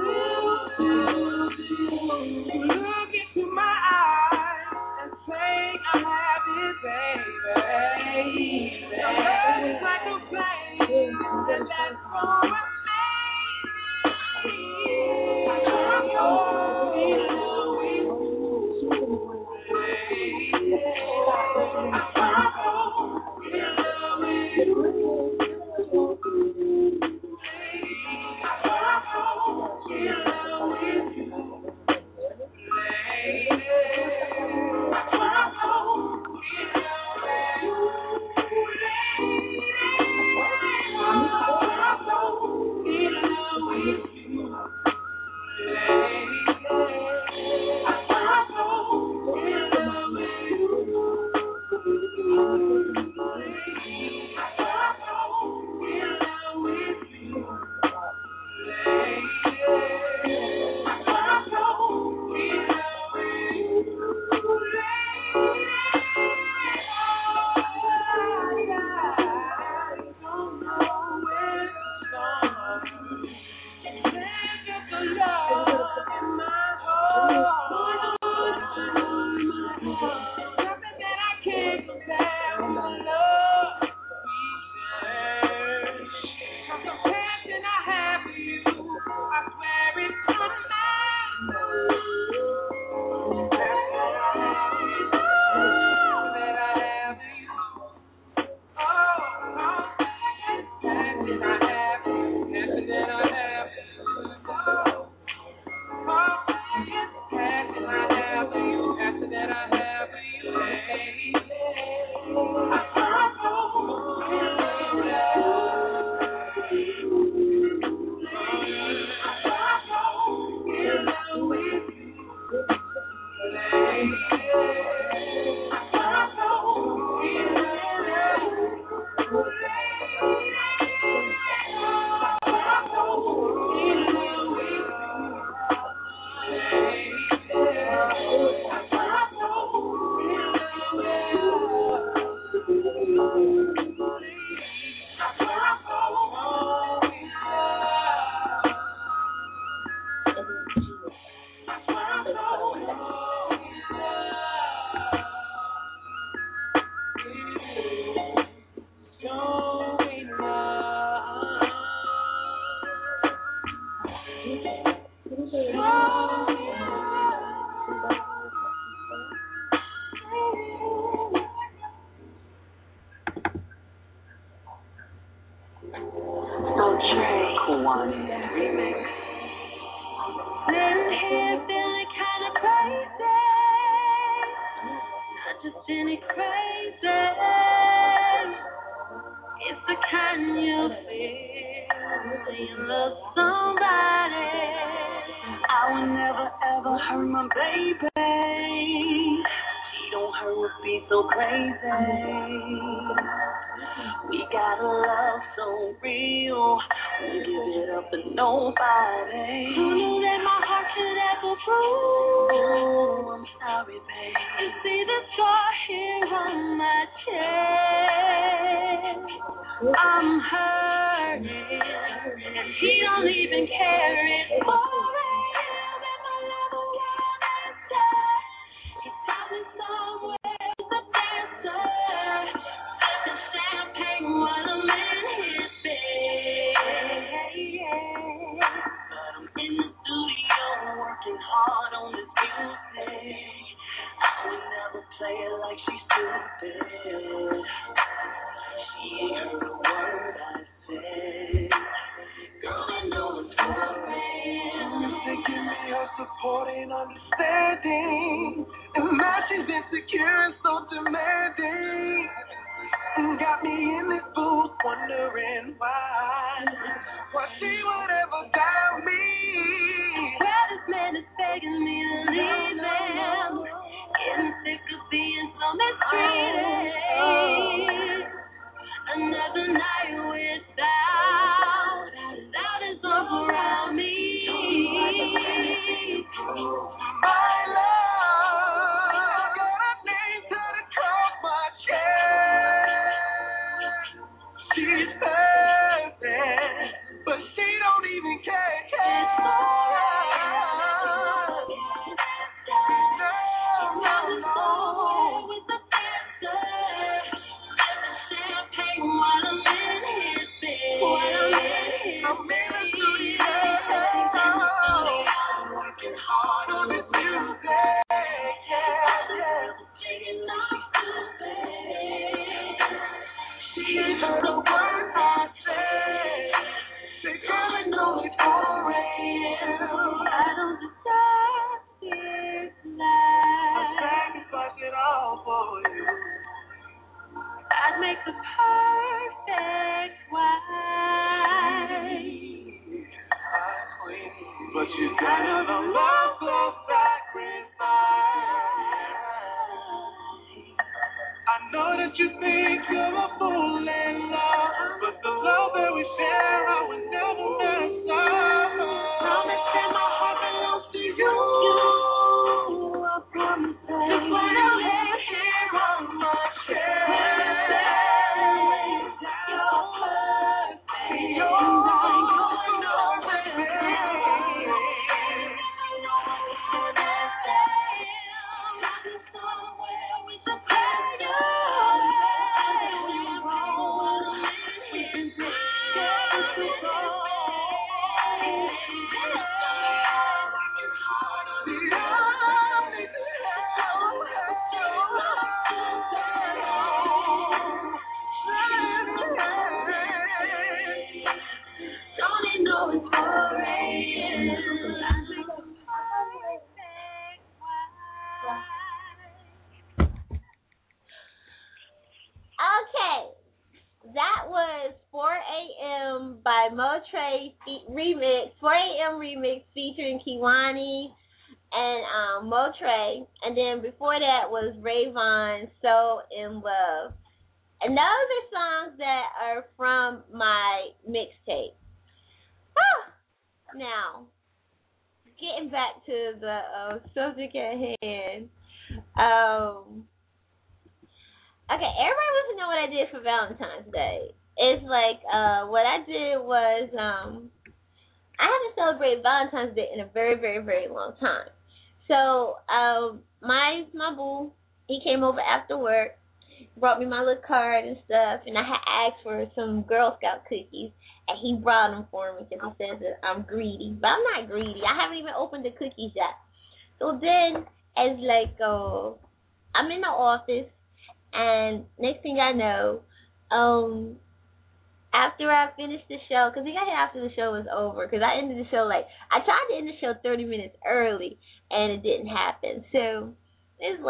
Look into my eyes and say I have it, baby. The love is like a flame that lasts for a baby. I'm so in love with you. I'm so in love with you. That I have for you. Isn't it crazy? It's the kind you feel when you love somebody. I would never ever hurt my baby. She don't hurt me so crazy. We got a love so real. Won't give it up for nobody. Who knew that my heart could ever prove? Oh, I'm sorry, babe. You see the scar here on my chest. I'm hurting, and he don't even care. It's for real that my love won't answer. He taught me somewhere the dancer. Sipping champagne while I'm in his bed. But I'm in the studio working hard on this music. I would never play it like she's stupid. She ain't heard a word I said. Girl, I know it's for real. Music give me her support and understanding. And now she's insecure and so demanding. And got me in this booth wondering why. Why she would ever doubt me. Well, this man is begging me to leave him. Getting sick of being so mistreated. Another night without, without his arms around me. My love, I got a name to the cross my chest. She's perfect, but she don't even care. No, no, no. With the dancer. While I'm in his bed, while I'm in his I'm in the studio, I'm working hard on this music, yeah, yeah. She's stupid. She ain't heard a word I said. Say, girl, I know it's for real. I don't deserve this life. I sacrifice it all for you. I'd make the perfect wife. But you gotta love the sacrifice. I know that you think you're a fool in love, but the love that we share, I would never mess up. Promise that my heart belongs to you. I promise that. Just when I lay here on my chair. That was four a.m. by Motre fe- remix, four a.m. remix featuring Kiwani and um, Motre, and then before that was Rayvon, So in Love. And those are songs that are from my mixtape. Ah! Now, getting back to the uh, subject at hand. Um, okay, everybody wants to know what I did for Valentine's Day. It's like, uh, what I did was, um, I haven't celebrated Valentine's Day in a very, very, very long time. So, um, my, my boo, he came over after work, brought me my little card and stuff, and I had asked for some Girl Scout cookies, and he brought them for me because he says that I'm greedy. But I'm not greedy. I haven't even opened the cookies yet. So then, as like, uh, I'm in the office, and next thing I know, um, after I finished the show, because he got here after the show was over, because I ended the show like, I tried to end the show thirty minutes early, and it didn't happen. So, it's like,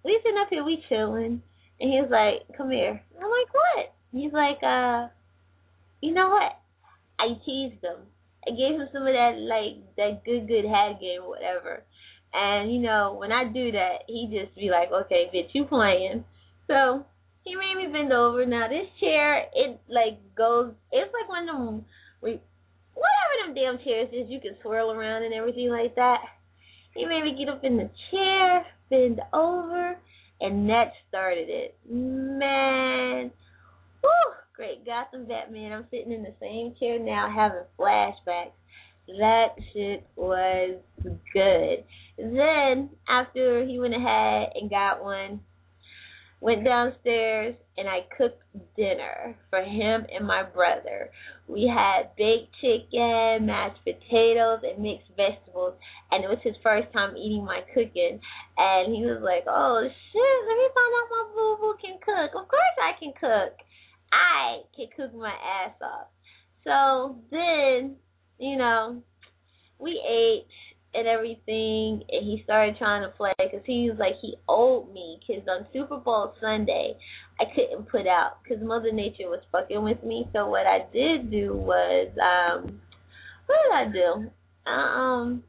we sitting up here, we chilling, and he was like, "Come here." I'm like, "What?" He's like, "Uh, you know what? I teased him. I gave him some of that like that good good head game or whatever." And you know, when I do that, he just be like, "Okay, bitch, you playing?" So he made me bend over. Now this chair, it like goes. It's like one of them, whatever them damn chairs is, you can swirl around and everything like that. He made me get up in the chair, bend over, and that started it. Man, whew, great Gotham Batman. I'm sitting in the same chair now, having flashbacks. That shit was good. Then after he went ahead and got one, went downstairs, and I cooked dinner for him and my brother. We had baked chicken, mashed potatoes, and mixed vegetables, and it was his first time eating my cooking. And he was like, "Oh, shit, let me find out my boo-boo can cook." Of course I can cook. I can cook my ass off. So then, you know, we ate and everything, and he started trying to play because he was like, he owed me, because on Super Bowl Sunday, I couldn't put out because Mother Nature was fucking with me. So what I did do was, um, what did I do? Um,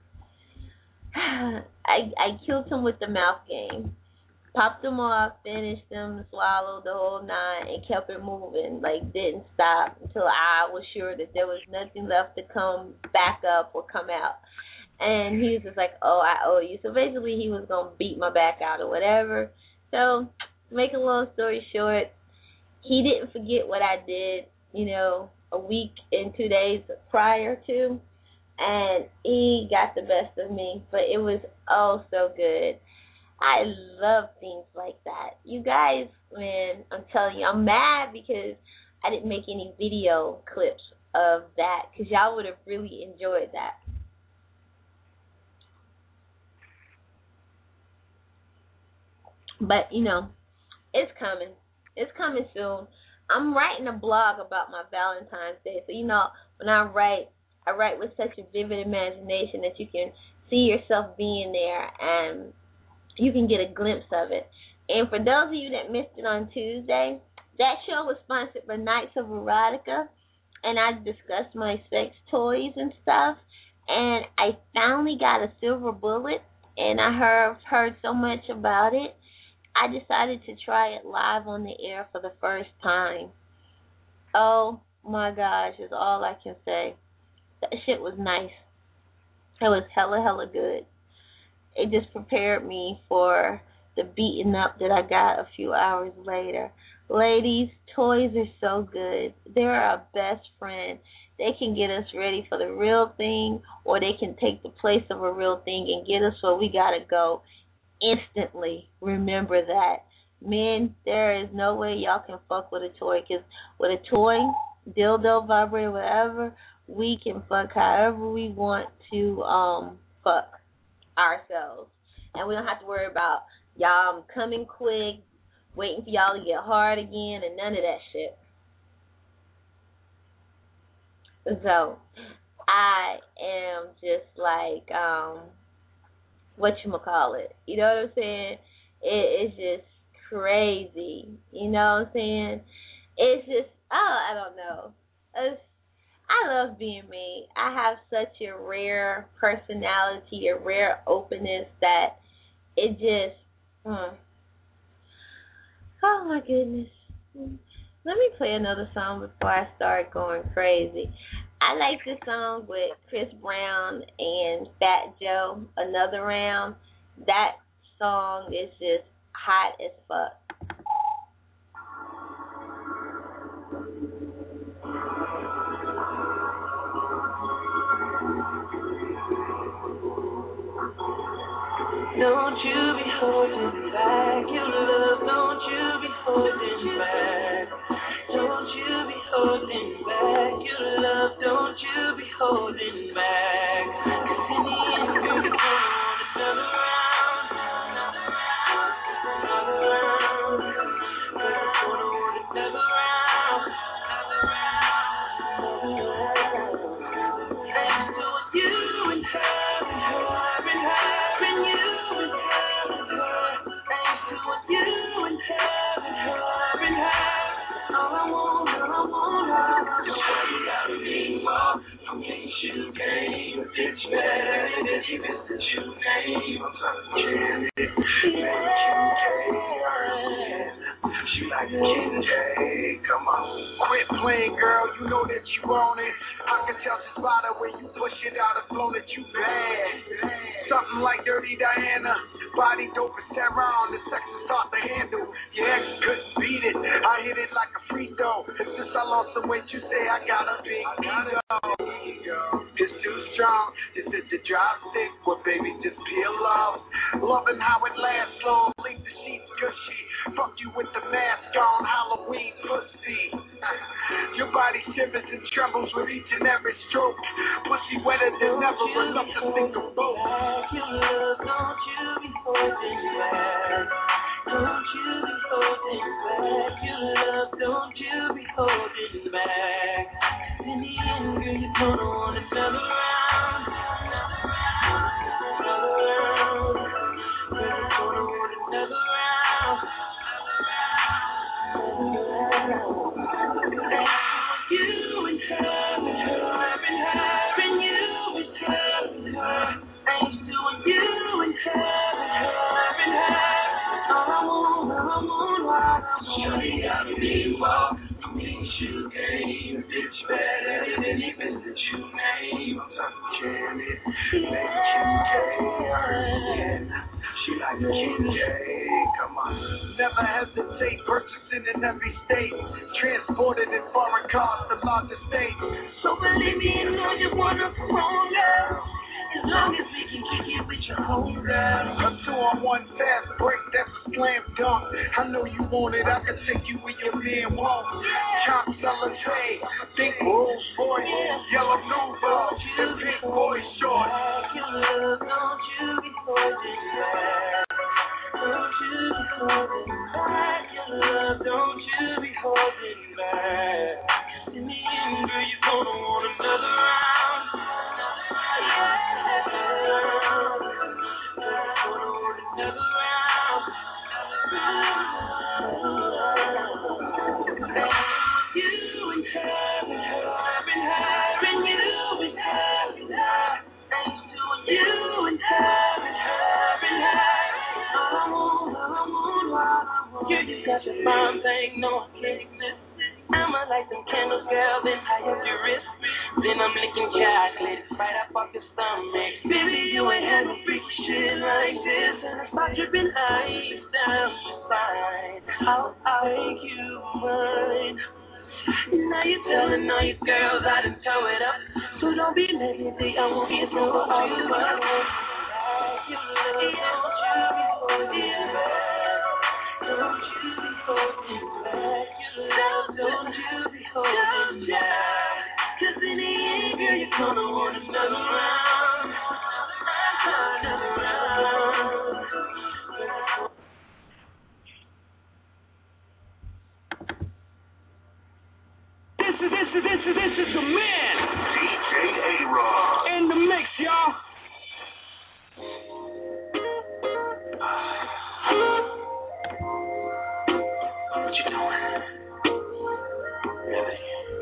I I killed him with the mouth game. Popped him off, finished him, swallowed the whole nine, and kept it moving. Like, didn't stop until I was sure that there was nothing left to come back up or come out. And he was just like, "Oh, I owe you." So basically he was going to beat my back out or whatever. So, to make a long story short, he didn't forget what I did, you know, a week and two days prior to. And he got the best of me. But it was oh so good. I love things like that. You guys, man, I'm telling you, I'm mad because I didn't make any video clips of that, because y'all would have really enjoyed that. But, you know, it's coming. It's coming soon. I'm writing a blog about my Valentine's Day. So, you know, when I write, I write with such a vivid imagination that you can see yourself being there and you can get a glimpse of it. And for those of you that missed it on Tuesday, that show was sponsored by Knights of Erotica, and I discussed my sex toys and stuff. And I finally got a silver bullet, and I heard heard so much about it. I decided to try it live on the air for the first time. Oh my gosh, is all I can say. That shit was nice. It was hella, hella good. It just prepared me for the beating up that I got a few hours later. Ladies, toys are so good. They're our best friend. They can get us ready for the real thing, or they can take the place of a real thing and get us where we gotta go instantly. Remember that. Men, there is no way y'all can fuck with a toy, because with a toy, dildo, vibrator, whatever, we can fuck however we want to um fuck ourselves. And we don't have to worry about y'all coming quick, waiting for y'all to get hard again, and none of that shit. So, I am just like, um, whatchamacallit. You know what I'm saying? It is just crazy. You know what I'm saying? It's just, oh, I don't know. It's, I love being me. I have such a rare personality, a rare openness that it just, hmm. Oh my goodness. Let me play another song before I start going crazy. I like this song with Chris Brown and Fat Joe, Another Round. That song is just hot as fuck. Don't you be holding back your love, don't you be holding back. Don't you be holding back your love, don't you be holding back. Cause in the end you're gonna want another round, another round, another round. You're gonna want another round, another round, another round. Thanks to you and her and her and her and you. King J, come on. Quit playing, girl, you know that you own it. I can tell just by the way you push it out and flow that you bad. Something like Dirty Diana, body dope as Sarah on the sex is hard to handle. Your ex couldn't beat it, I hit it like a free throw. And since I lost some weight, you say I got a big ego. It's too strong, this is the drop stick, well baby just peel off. Loving how it lasts long, leave the sheets gushy. Fuck you with the mask on, Halloween pussy. Your body shivers and trembles with each and every stroke. Pussy wetter than ever, enough to think of both. You love, don't you be holding back. Don't you be holding back. You love, don't you be holding back. In the end, girl, you're gonna want another round. Another round. Girl, you're gonna want another round. You and her, her and her, and you and her and her. Ain't doing you and her, her and her. All I want, all I want, all I want. Shawty got me walk, I mean you game. Bitch better than any bitch that you name. I'm talking Janet, baby King J. She like King J, come on. Never hesitate, purchasing in every state. Transported in foreign cars to larger states. So believe me, you know you wanna prolong girl. As long as we can kick it with your home girl. A two on one fast break, that's a slam dunk. I know you want it, I can take you where your man won't. Chop Celeste, think Rolls Royce, Yellow Nova, and Pink Boy Short. You love, don't you be holding back. Don't you be holding back. Your love, don't you be holding back. In the end, girl, you're gonna want another round. Another round. You're gonna want another round. You and her, and her, and her, and you and her, and her. Ain't doing you and her, and her, and her. All I want, all I want, all I want. You just got your mom thing, no, I can't exist. I'ma light some candles, girl, then tie up your wrist. Then I'm licking chocolate right up off your stomach. Baby, you ain't had no freak shit like this. And I start dripping ice down your spine. I'll, I'll make you mine. Now you're telling all your girls I done tow it up. So don't be lazy, I won't get through all you up. You love, don't you be holding back. Don't you be holding back. You love, don't you be holding back. Cause in the end, girl, you're gonna want another round. Another round. This is, this is, this is, this is the man. D J A-Rod. In the mix, y'all. What you doing? Really?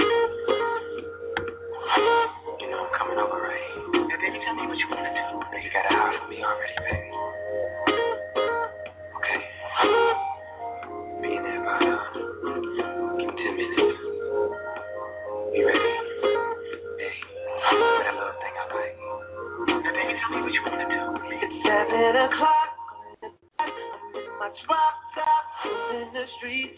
You know I'm coming over, right? Now, baby, tell me what you want to do. Now, you got a house for me already, baby. Okay? Be in there about, uh, give me ten minutes. Be ready? Hey, for that little thing I like. Now, baby, tell me what you want to do. It's seven o'clock. I'm in my drop top, in the streets.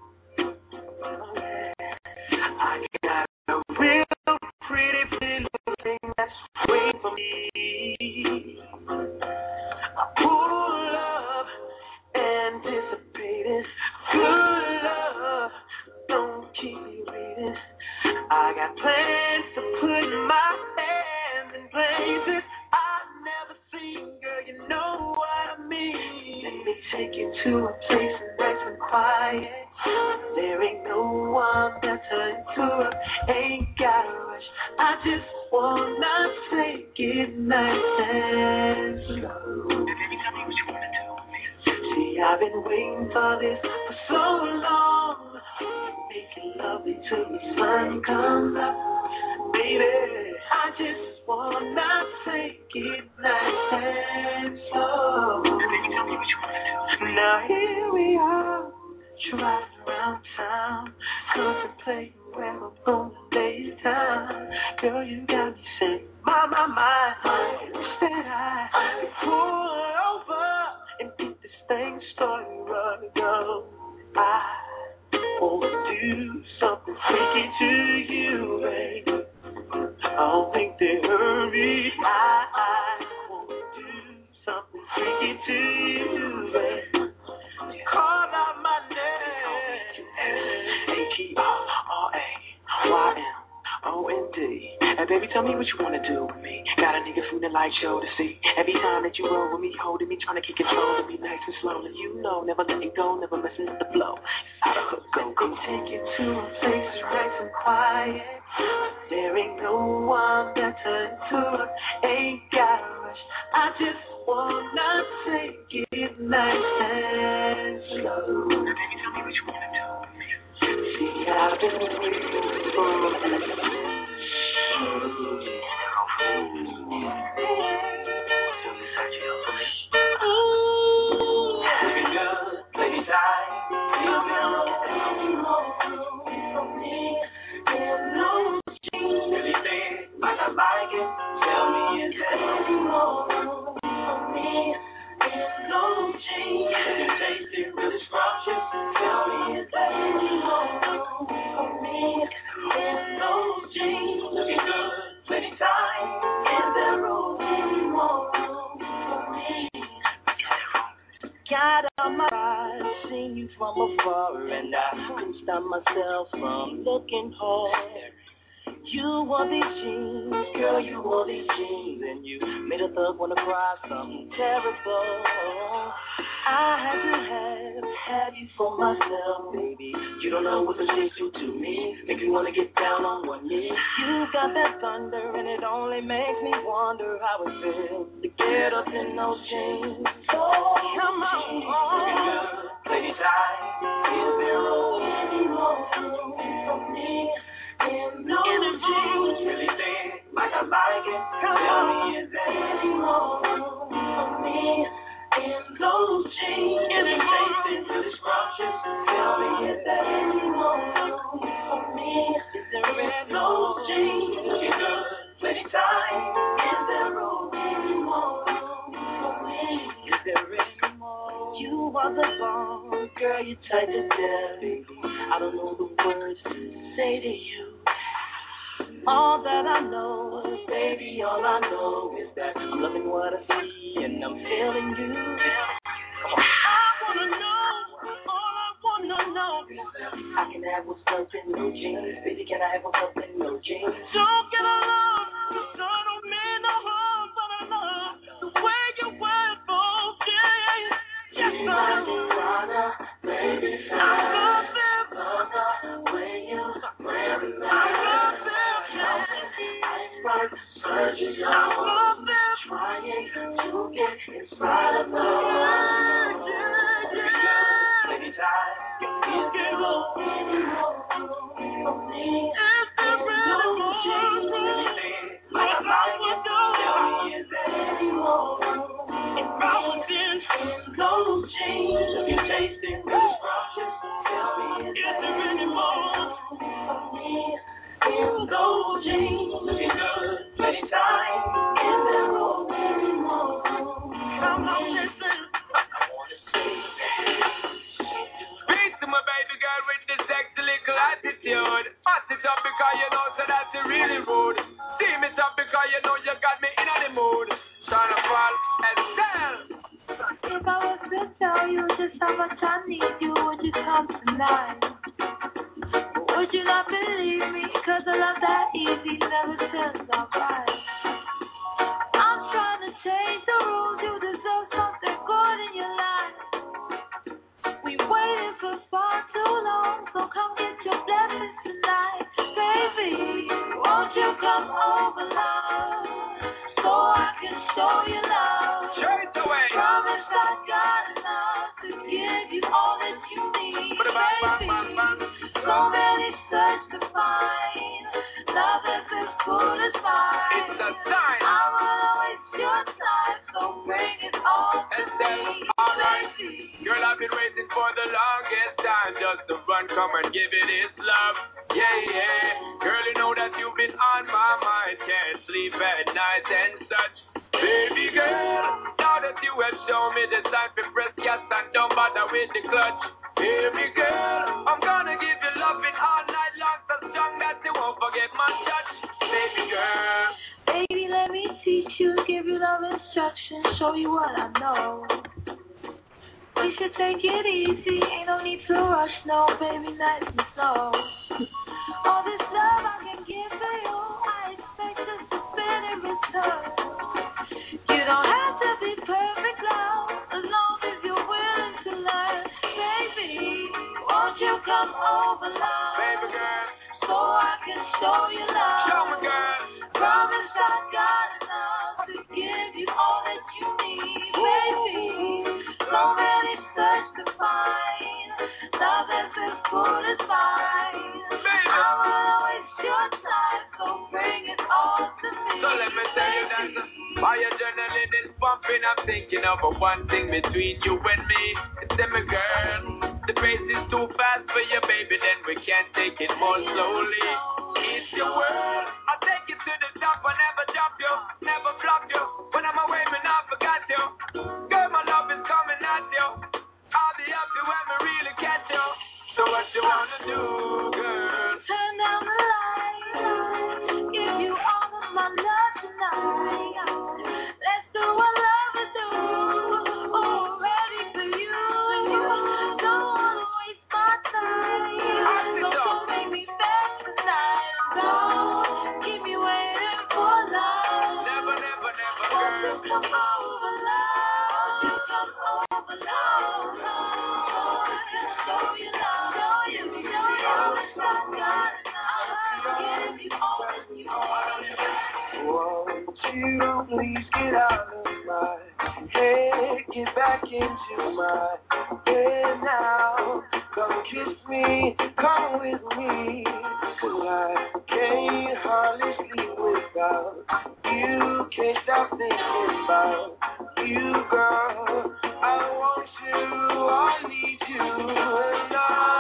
I got a real pretty, pretty little thing that's waiting for me. I pull up, anticipating good love. Don't keep me waiting. I got plans to put my hands in places I've never seen, girl. You know what I mean. Let me take you to a place nice and quiet. There ain't no one better to interrupt. Ain't gotta rush. I just wanna take it nice and slow. Baby, tell me what you wanna do. See, I've been waiting for this for so long. Make it lovely till the sun comes up, baby. I just wanna take it nice and slow. Baby, tell me what you wanna do. Now here we are, driving around town, contemplating where I'm gonna lay down. Girl, you got me saying, my, my, my, wish that I could pull over and get this thing started running, go. I wanna do something freaky to you, baby. I don't think they heard me. I, I wanna do something freaky to you, baby. Call out my name. A T O R A Y M O N D. And baby, tell me what you wanna do with me. Got a nigga feeling like show to see. Every time that you roll with me, holding me, trying to keep control of me nice and slowly. You know, never letting go, never messing with the flow. How the hook go, go. Take you to a place that's nice and quiet. There ain't no one better to it. Ain't got a rush. I just wanna take it nice and slow. Now, baby, tell me what you wanna do with me. See, I've been waiting for this. From afar, and I couldn't stop myself from looking hard. You wore these jeans, girl, you wore these jeans, and you made a thug wanna cry something terrible. I had to have, have you for myself, baby. You don't know what the shit do to me. Make me wanna get down on one knee. You got that thunder, and it only makes me wonder how it feels to get up in those jeans. So come on, lady time, is there any more room for me in those jeans? Really think like I like it. Tell me, is there any more room for me in those jeans? Is it tasting really scrumptious? Tell me, is there any more room for me? Is there in those jeans? Looking good, plenty time. Is there room, any more room for me? Is there any more? You are the bomb, girl, you tight to death, baby. I don't know the words to say to you. All that I know, baby, all I know is that I'm loving what I see and I'm feeling you. I wanna know, all I wanna know is that I can have what's up in no jeans. Baby, can I have what's up in no jeans? Don't get along, cause I don't mean no harm, but I love the way you wear both, yeah. Yes, I'm baby, I love it. Love the way you wear it. I love it. Iceberg surges on. Trying to get inside of the world. Yeah, yeah. Baby, time. You get low. For me. Is there really more? Like I like it. Tell me, is there any more? If I was in those jeans, if you're tasting really scrumptious, tell me, is there any more for me in those jeans? Looking good, plenty time. Is there room, any more? Come on, listen. I wanna see. Speak to my baby girl with the sexy little attitude. Pass it up because you know so that's really rude. Steam it up because you know you got me in the mood. Trying to fall and tell. If I was to tell you just how much I need you, would you come tonight? Would you not believe me? Cause I love that easy, never feels alright. I'm trying to change the rules, you deserve something good in your life. We waited for far too long, so come get your blessings tonight. Baby, won't you come over, love, so I can show you love. Straight away. Promise I got enough to give you all that you need. Baby, so many search to find love is as good as mine. It's the time. I will waste your time, so bring it all to me. Alright, girl, I've been waiting for for the longest time just to run, come and give it its love. Yeah, yeah. Girl, you know that you've been on my mind. Can't sleep at night and such. Baby girl, now that you have shown me the sign to press gas and don't bother with the clutch. Baby girl, I'm gonna give you loving all night long, so strong that you won't forget my touch. Baby girl. Baby, let me teach you, give you love instructions, show you what I know. We should take it easy, ain't no need to rush, no, baby, nice and slow. All this love I can give to you, I expect us to spend in return. You don't have to be perfect, love, as long as you're willing to learn. Baby, won't you come over, love? Baby girl. So I can show you love. Show me, girl. Promise I got enough to give you all that you need, baby. Don't really search to find love that's as good as mine. I wanna waste your time, so bring it all to me. So let me tell you that while your adrenaline is pumping, I'm thinking of a one thing between you and me. It's them, girl. The pace is too fast for you, baby, then we can't take it more slowly. It's your world. I'll take you to the top, I'll never drop you, never flop you. When I'm away, man, I forgot you. Girl, my love is coming at you. I'll be happy when we really catch you. So what you wanna do, girl? Turn down the lights, give you all of my love tonight. Let's do what lovers do. Oh, ready for you. Don't wanna waste my time. So don't make me beg tonight. Don't keep me waiting for love. Never, never, never, Won't you girl. come over, love? Won't you come over, love? I can show you love. Show you, show you. I got enough. Give you all that you want. Won't you please get out of my head, get back into my bed now. Come kiss me, come with me, 'cause I can't hardly sleep without you. Can't stop thinking about you, girl. I want you, I need you, and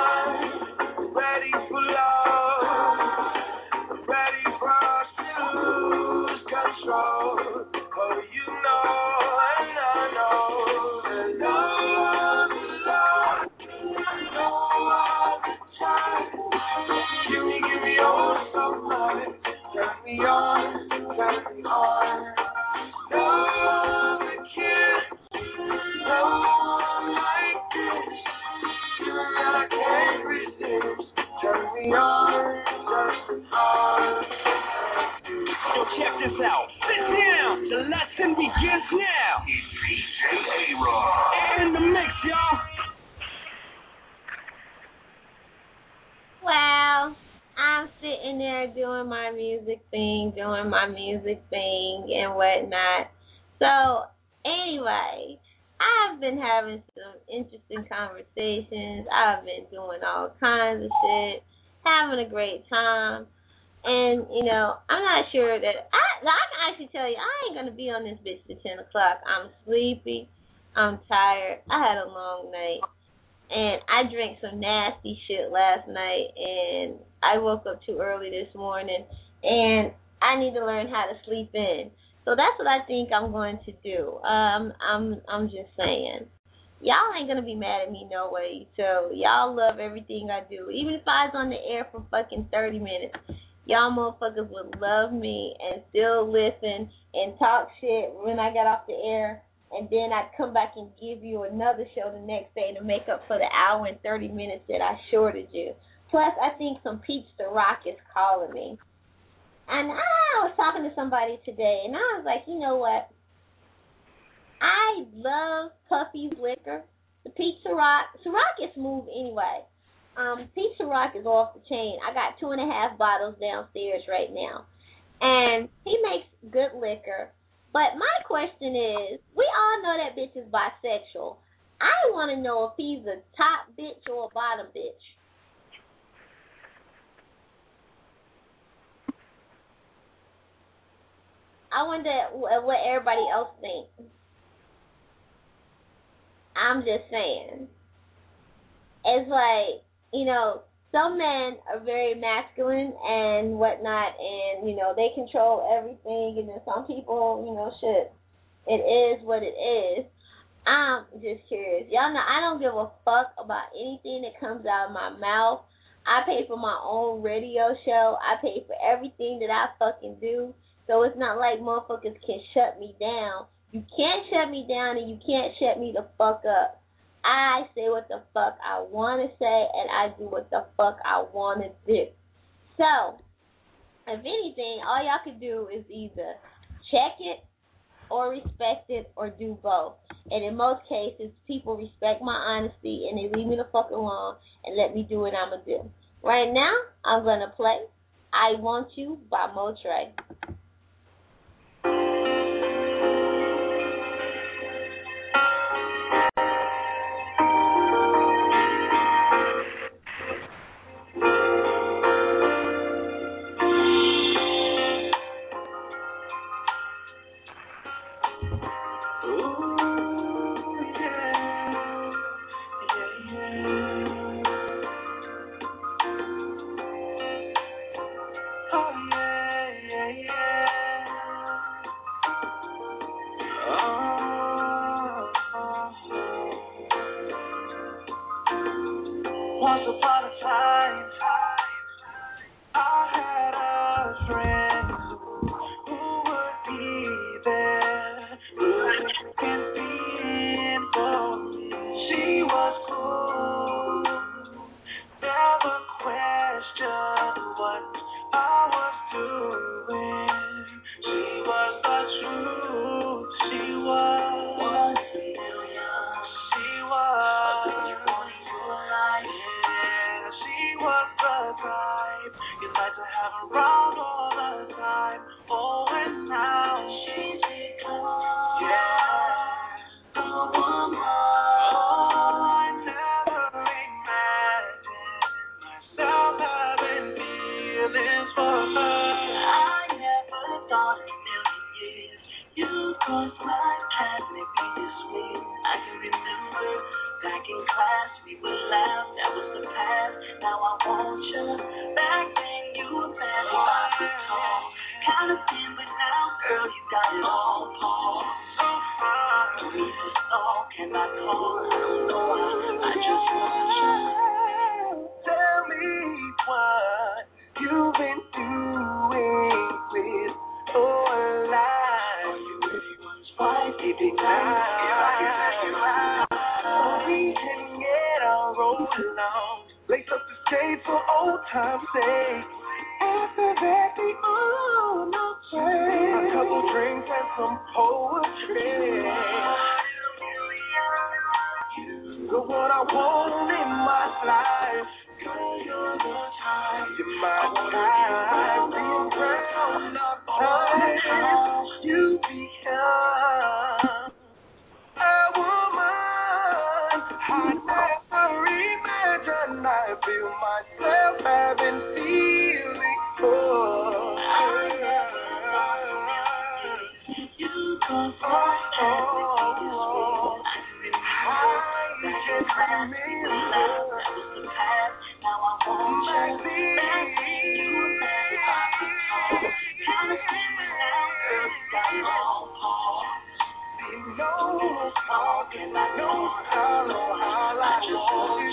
I'm ready for love, ready for us to lose control. Oh, you know, and I know that love is love. No other time. Give me, give me all somebody. Turn me on, turn me on. Love the kiss. No one like this. Feeling that I can't resist. Turn me on, turn me on. So check this out. Sit down. The lesson begins now. D J A-Rod. In the mix, y'all. Well, I'm sitting there doing my music thing, doing my music thing and whatnot. So, anyway, I've been having some interesting conversations. I've been doing all kinds of shit, having a great time. And, you know, I'm not sure that, I, I can actually tell you, I ain't going to be on this bitch till ten o'clock. I'm sleepy. I'm tired. I had a long night. And I drank some nasty shit last night, and I woke up too early this morning, and I need to learn how to sleep in. So that's what I think I'm going to do. Um, I'm I'm just saying. Y'all ain't going to be mad at me no way. So y'all love everything I do. Even if I was on the air for fucking thirty minutes, y'all motherfuckers would love me and still listen and talk shit when I got off the air. And then I'd come back and give you another show the next day to make up for the hour and thirty minutes that I shorted you. Plus, I think some Peach the Rock is calling me. And I was talking to somebody today, and I was like, you know what? I love Puffy's liquor. The Peach Ciroc. Ciroc is smooth anyway. Um, Peach Ciroc is off the chain. I got two and a half bottles downstairs right now. And he makes good liquor. But my question is, we all know that bitch is bisexual. I want to know if he's a top bitch or a bottom bitch. I wonder what everybody else thinks. I'm just saying. it's like, you know, some men are very masculine and whatnot, and, you know, they control everything, and then some people, you know, shit, it is what it is. I'm just curious. Y'all know I don't give a fuck about anything that comes out of my mouth. I pay for my own radio show. I pay for everything that I fucking do. So it's not like motherfuckers can shut me down. You can't shut me down, and you can't shut me the fuck up. I say what the fuck I want to say, and I do what the fuck I want to do. So, if anything, all y'all can do is either check it or respect it or do both. And in most cases, people respect my honesty, and they leave me the fuck alone and let me do what I'm going to do. Right now, I'm going to play I Want You by Motrey. Once upon a time, I had a friend who would be there, looking in for me. She was cool, never questioned what I was doing. She was the truth. She was familiar. She was. Was the type you like to have around all the time. Oh, and now she's become, yeah, the woman. Oh, I never imagined myself having feelings for her. I never thought in a million years you'd cross my path, maybe this week. I can remember back in class we would laugh, that was the past. Now I want you. Back then you were barely five foot tall. Kind of thin, but now, girl, you got it all, Paul. So far, the reason all cannot call. I don't know why. I just want you. Tell me what you've been doing with your life. Are you anyone's wife? Keep it down. If I can ask you out, so we can get our roll along. Lace up the shades for old time's sake. After that, we all know a couple drinks and some poetry. You're what I want in my life. Girl, you're the time. You're my time. Being ground up time. You become a woman. I never imagined I feel myself having feelings for. You come from oh, I just remember that was the past. Now I want you back. You were back five foot tall. Kind of same now, girl, you got it all, Paul. You know how can I know how, know how I just want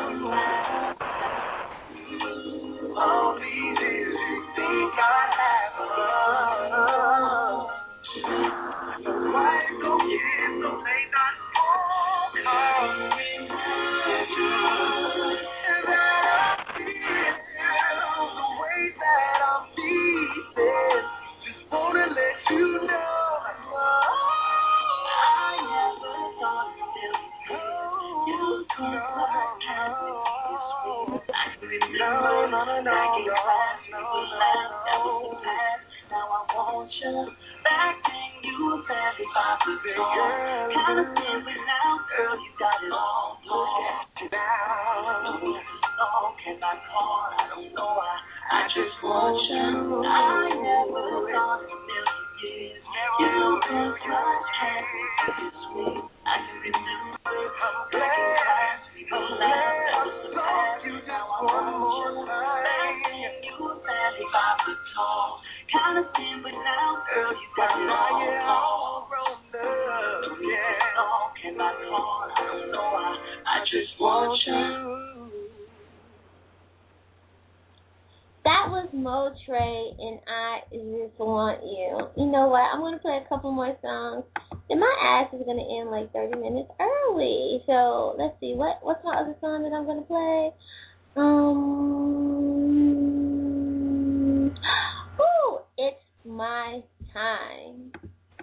you. All these years you think I have love. So why go get so they not all coming to and that I feel the way that I'm feeling. Just wanna let you know I never thought that you could like happiness. I remember back in class we would laugh, that was the past. Now I want you back then. You were barely five foot tall. Kind of thin, but now, girl, you got it all. Look at you now. Oh, can I call? I don't know why. I just want you. I never thought in a million years you could touch hands this week. I can remember back in class we would laugh. Mo Trey, and I Just Want You. You know what? I'm going to play a couple more songs. And my ass is going to end like thirty minutes early. So let's see. What What's my other song that I'm going to play? Um, ooh, It's My Time.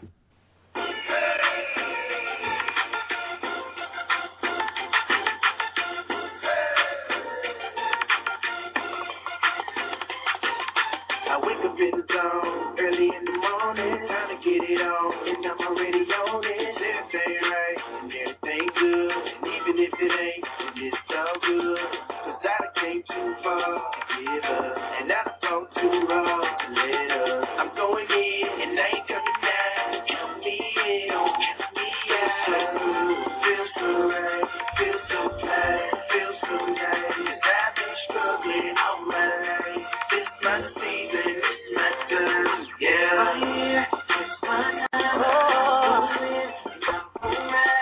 I wake up in the zone, early in the morning, time to get it on, and I'm already on it. Everything right, and everything good, and even if it ain't, then it's all good. Cause I done came too far to give up, and I done fought too wrong to let up. I'm going in, and I ain't coming down. Count me in, don't count me out. Feels so right, feels so tight, feels so nice. Cause I've been struggling all my life. This my season, this my time, yeah. Oh, yeah, it's my time. Oh, I'm alright.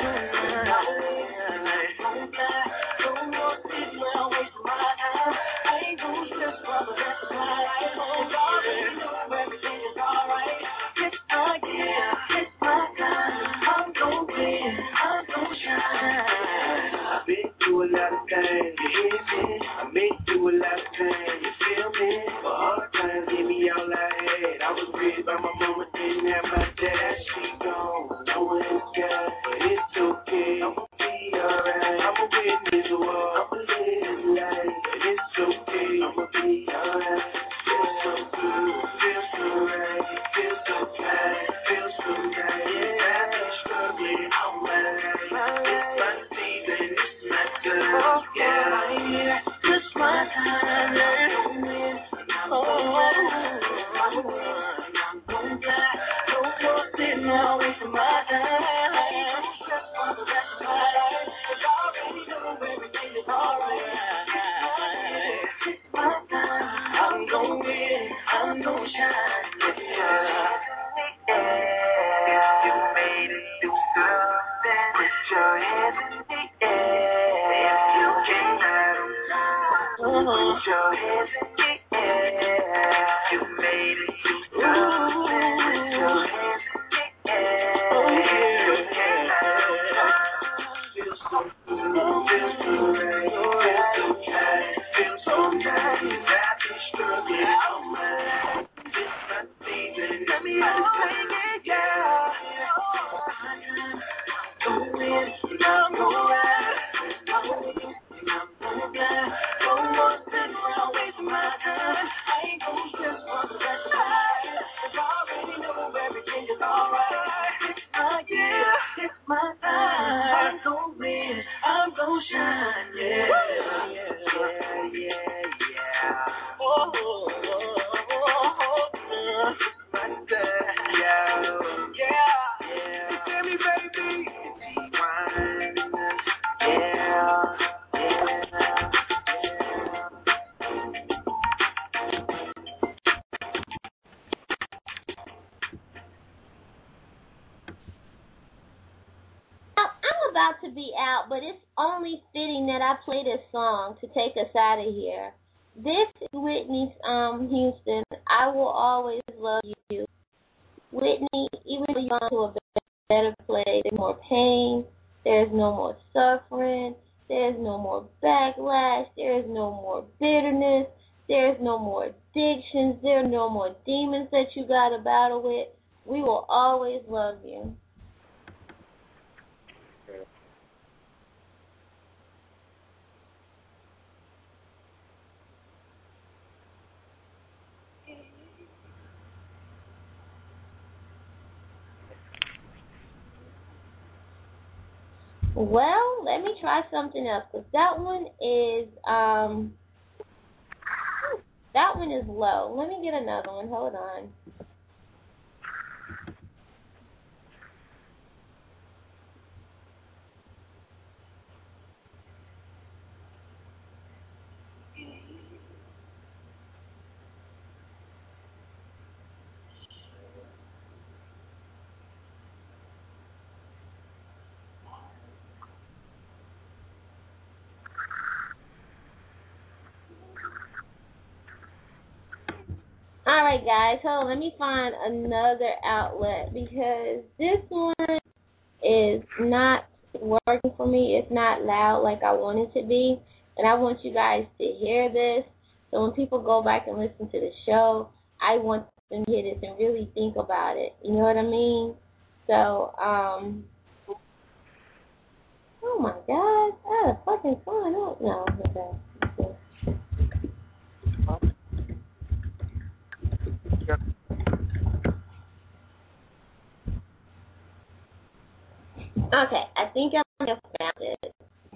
Don't lie, don't want this, well, waste my time. I ain't gonna stress for the rest of my life. Oh, already know everything is alright. It's my year, it's my time. I'm gonna win, I'm gonna shine. I've been through a lot of things, you hear me? I've been through a lot of things, you feel me? But all the times gave me all I had. I was raised by my mama, didn't have my dad. She gone, no one else got, but it's okay. I'ma be alright. I'ma win this war. I'ma live this life, but it's okay. I'ma be alright. Feel so good, feel so right, feel so tight, feel so nice. Yeah, I've been struggling all my life. It's my season, it's my time. Yeah, it's my time. Don't win. Oh, I'm gonna fly. Don't want sitting there wasting my time. I ain't gonna stress for the rest of my life. Cause I already know everything is alright. It's my time. I'm gonna win. I'm gonna shine. Yeah. If you made it through something, put your hands in the air. If you came out on top, put your hands in the air. You made it through something, put your hands in the air. If you came out on top, feel so good, feel so right, feel so tight, feel so nice. I've been struggling all my life. This my season, let me overtake it, yeah. I'm gonna win, I'm gonna ride. I'm gonna win, I'm gonna fly. Don't want to sit around wasting my time. I ain't gonna stress for the rest of my life. Cause I already know everything is alright. It's my year, it's my time. I'm gonna win, I'm gonna shine, yeah. Yeah, yeah, yeah. Oh, oh, oh, oh, oh. It's my time, yeah. Yeah, yeah. You feel me, baby? It's mine. Yeah, yeah. Now, I'm about to be out, but it's only fitting that I play this song to take us out of here. This is Whitney um, Houston. I will always love you. Whitney, even though you're on to a better place, there's more pain, there's no more suffering, there's no more backlash, there's no more bitterness, there's no more addictions, there are no more demons that you got to battle with. We will always love you. Well, let me try something else, because that one is, um, that one is low. Let me get another one. Hold on. All right, guys. Hold on. Let me find another outlet because this one is not working for me. It's not loud like I want it to be. And I want you guys to hear this. So when people go back and listen to the show, I want them to hear this and really think about it. You know what I mean? So, um, oh my God, I had a fucking phone up. No, okay. Okay, I think I have found it.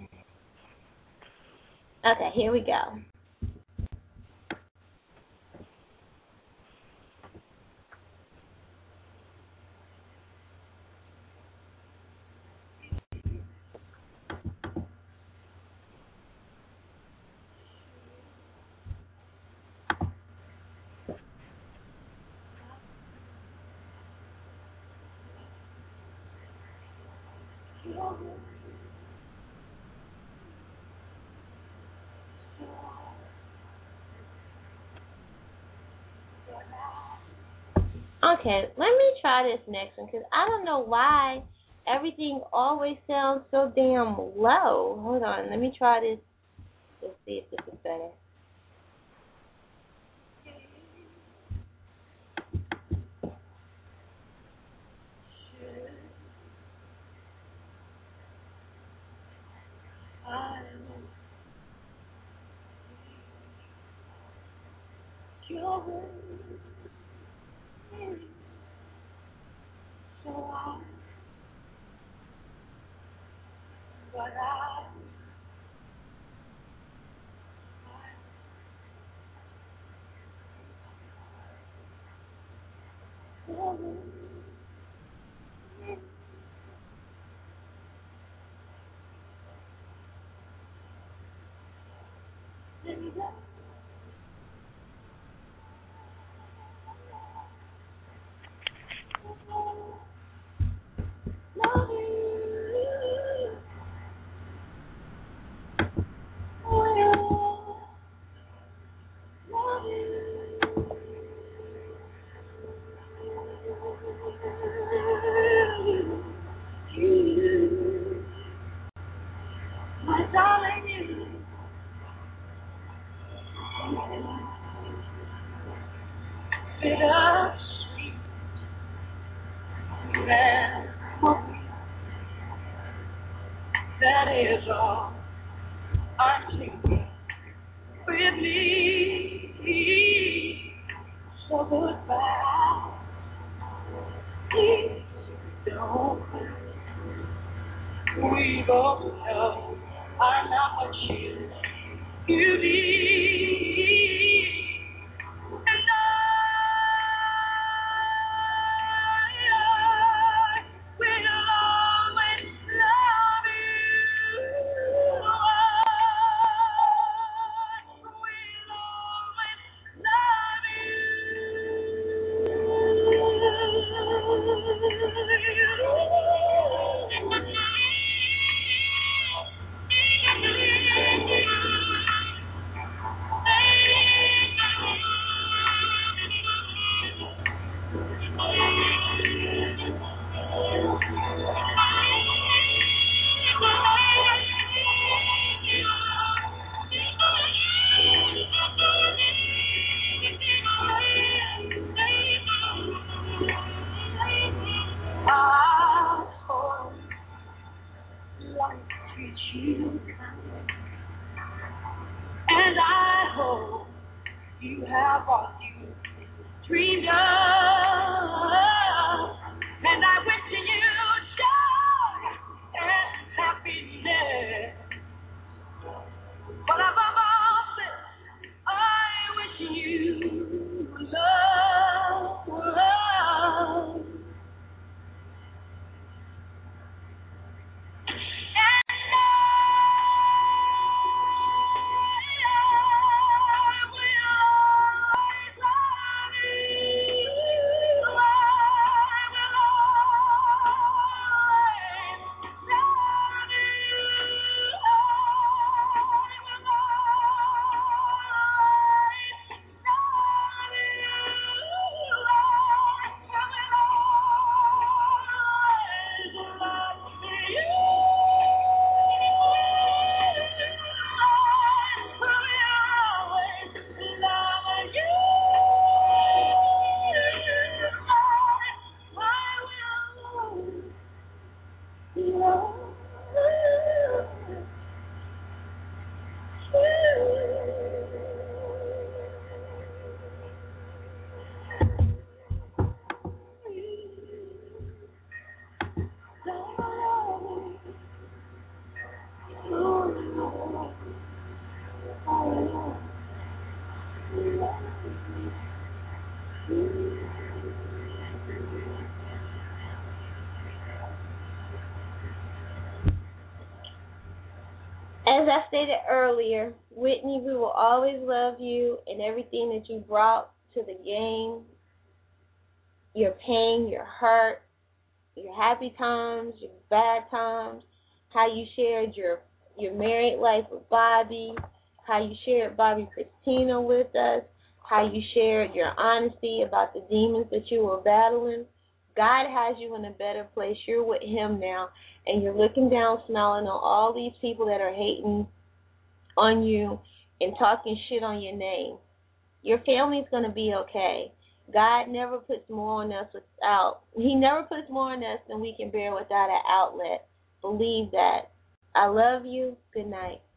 Okay, here we go. Okay, let me try this next one because I don't know why everything always sounds so damn low. Hold on, let me try this. Let's see if this is better. But I, my darling, you. Bittersweet memory. That is all I'm taking with me. So goodbye. Please don't. We both know I'm not what you you need. And I, I will always love you. I will always love I hope life treats you kind, and I hope you have what you dreamed of, and I wish you joy and happiness. But above all this, I wish you love. as I stated earlier, Whitney, we will always love you and everything that you brought to the game, your pain, your hurt, your happy times, your bad times, how you shared your, your married life with Bobby, how you shared Bobby Christina with us, how you shared your honesty about the demons that you were battling. God has you in a better place. You're with him now, and you're looking down, smiling on all these people that are hating on you and talking shit on your name. Your family's going to be okay. God never puts more on us without, he never puts more on us than we can bear without an outlet. Believe that. I love you. Good night.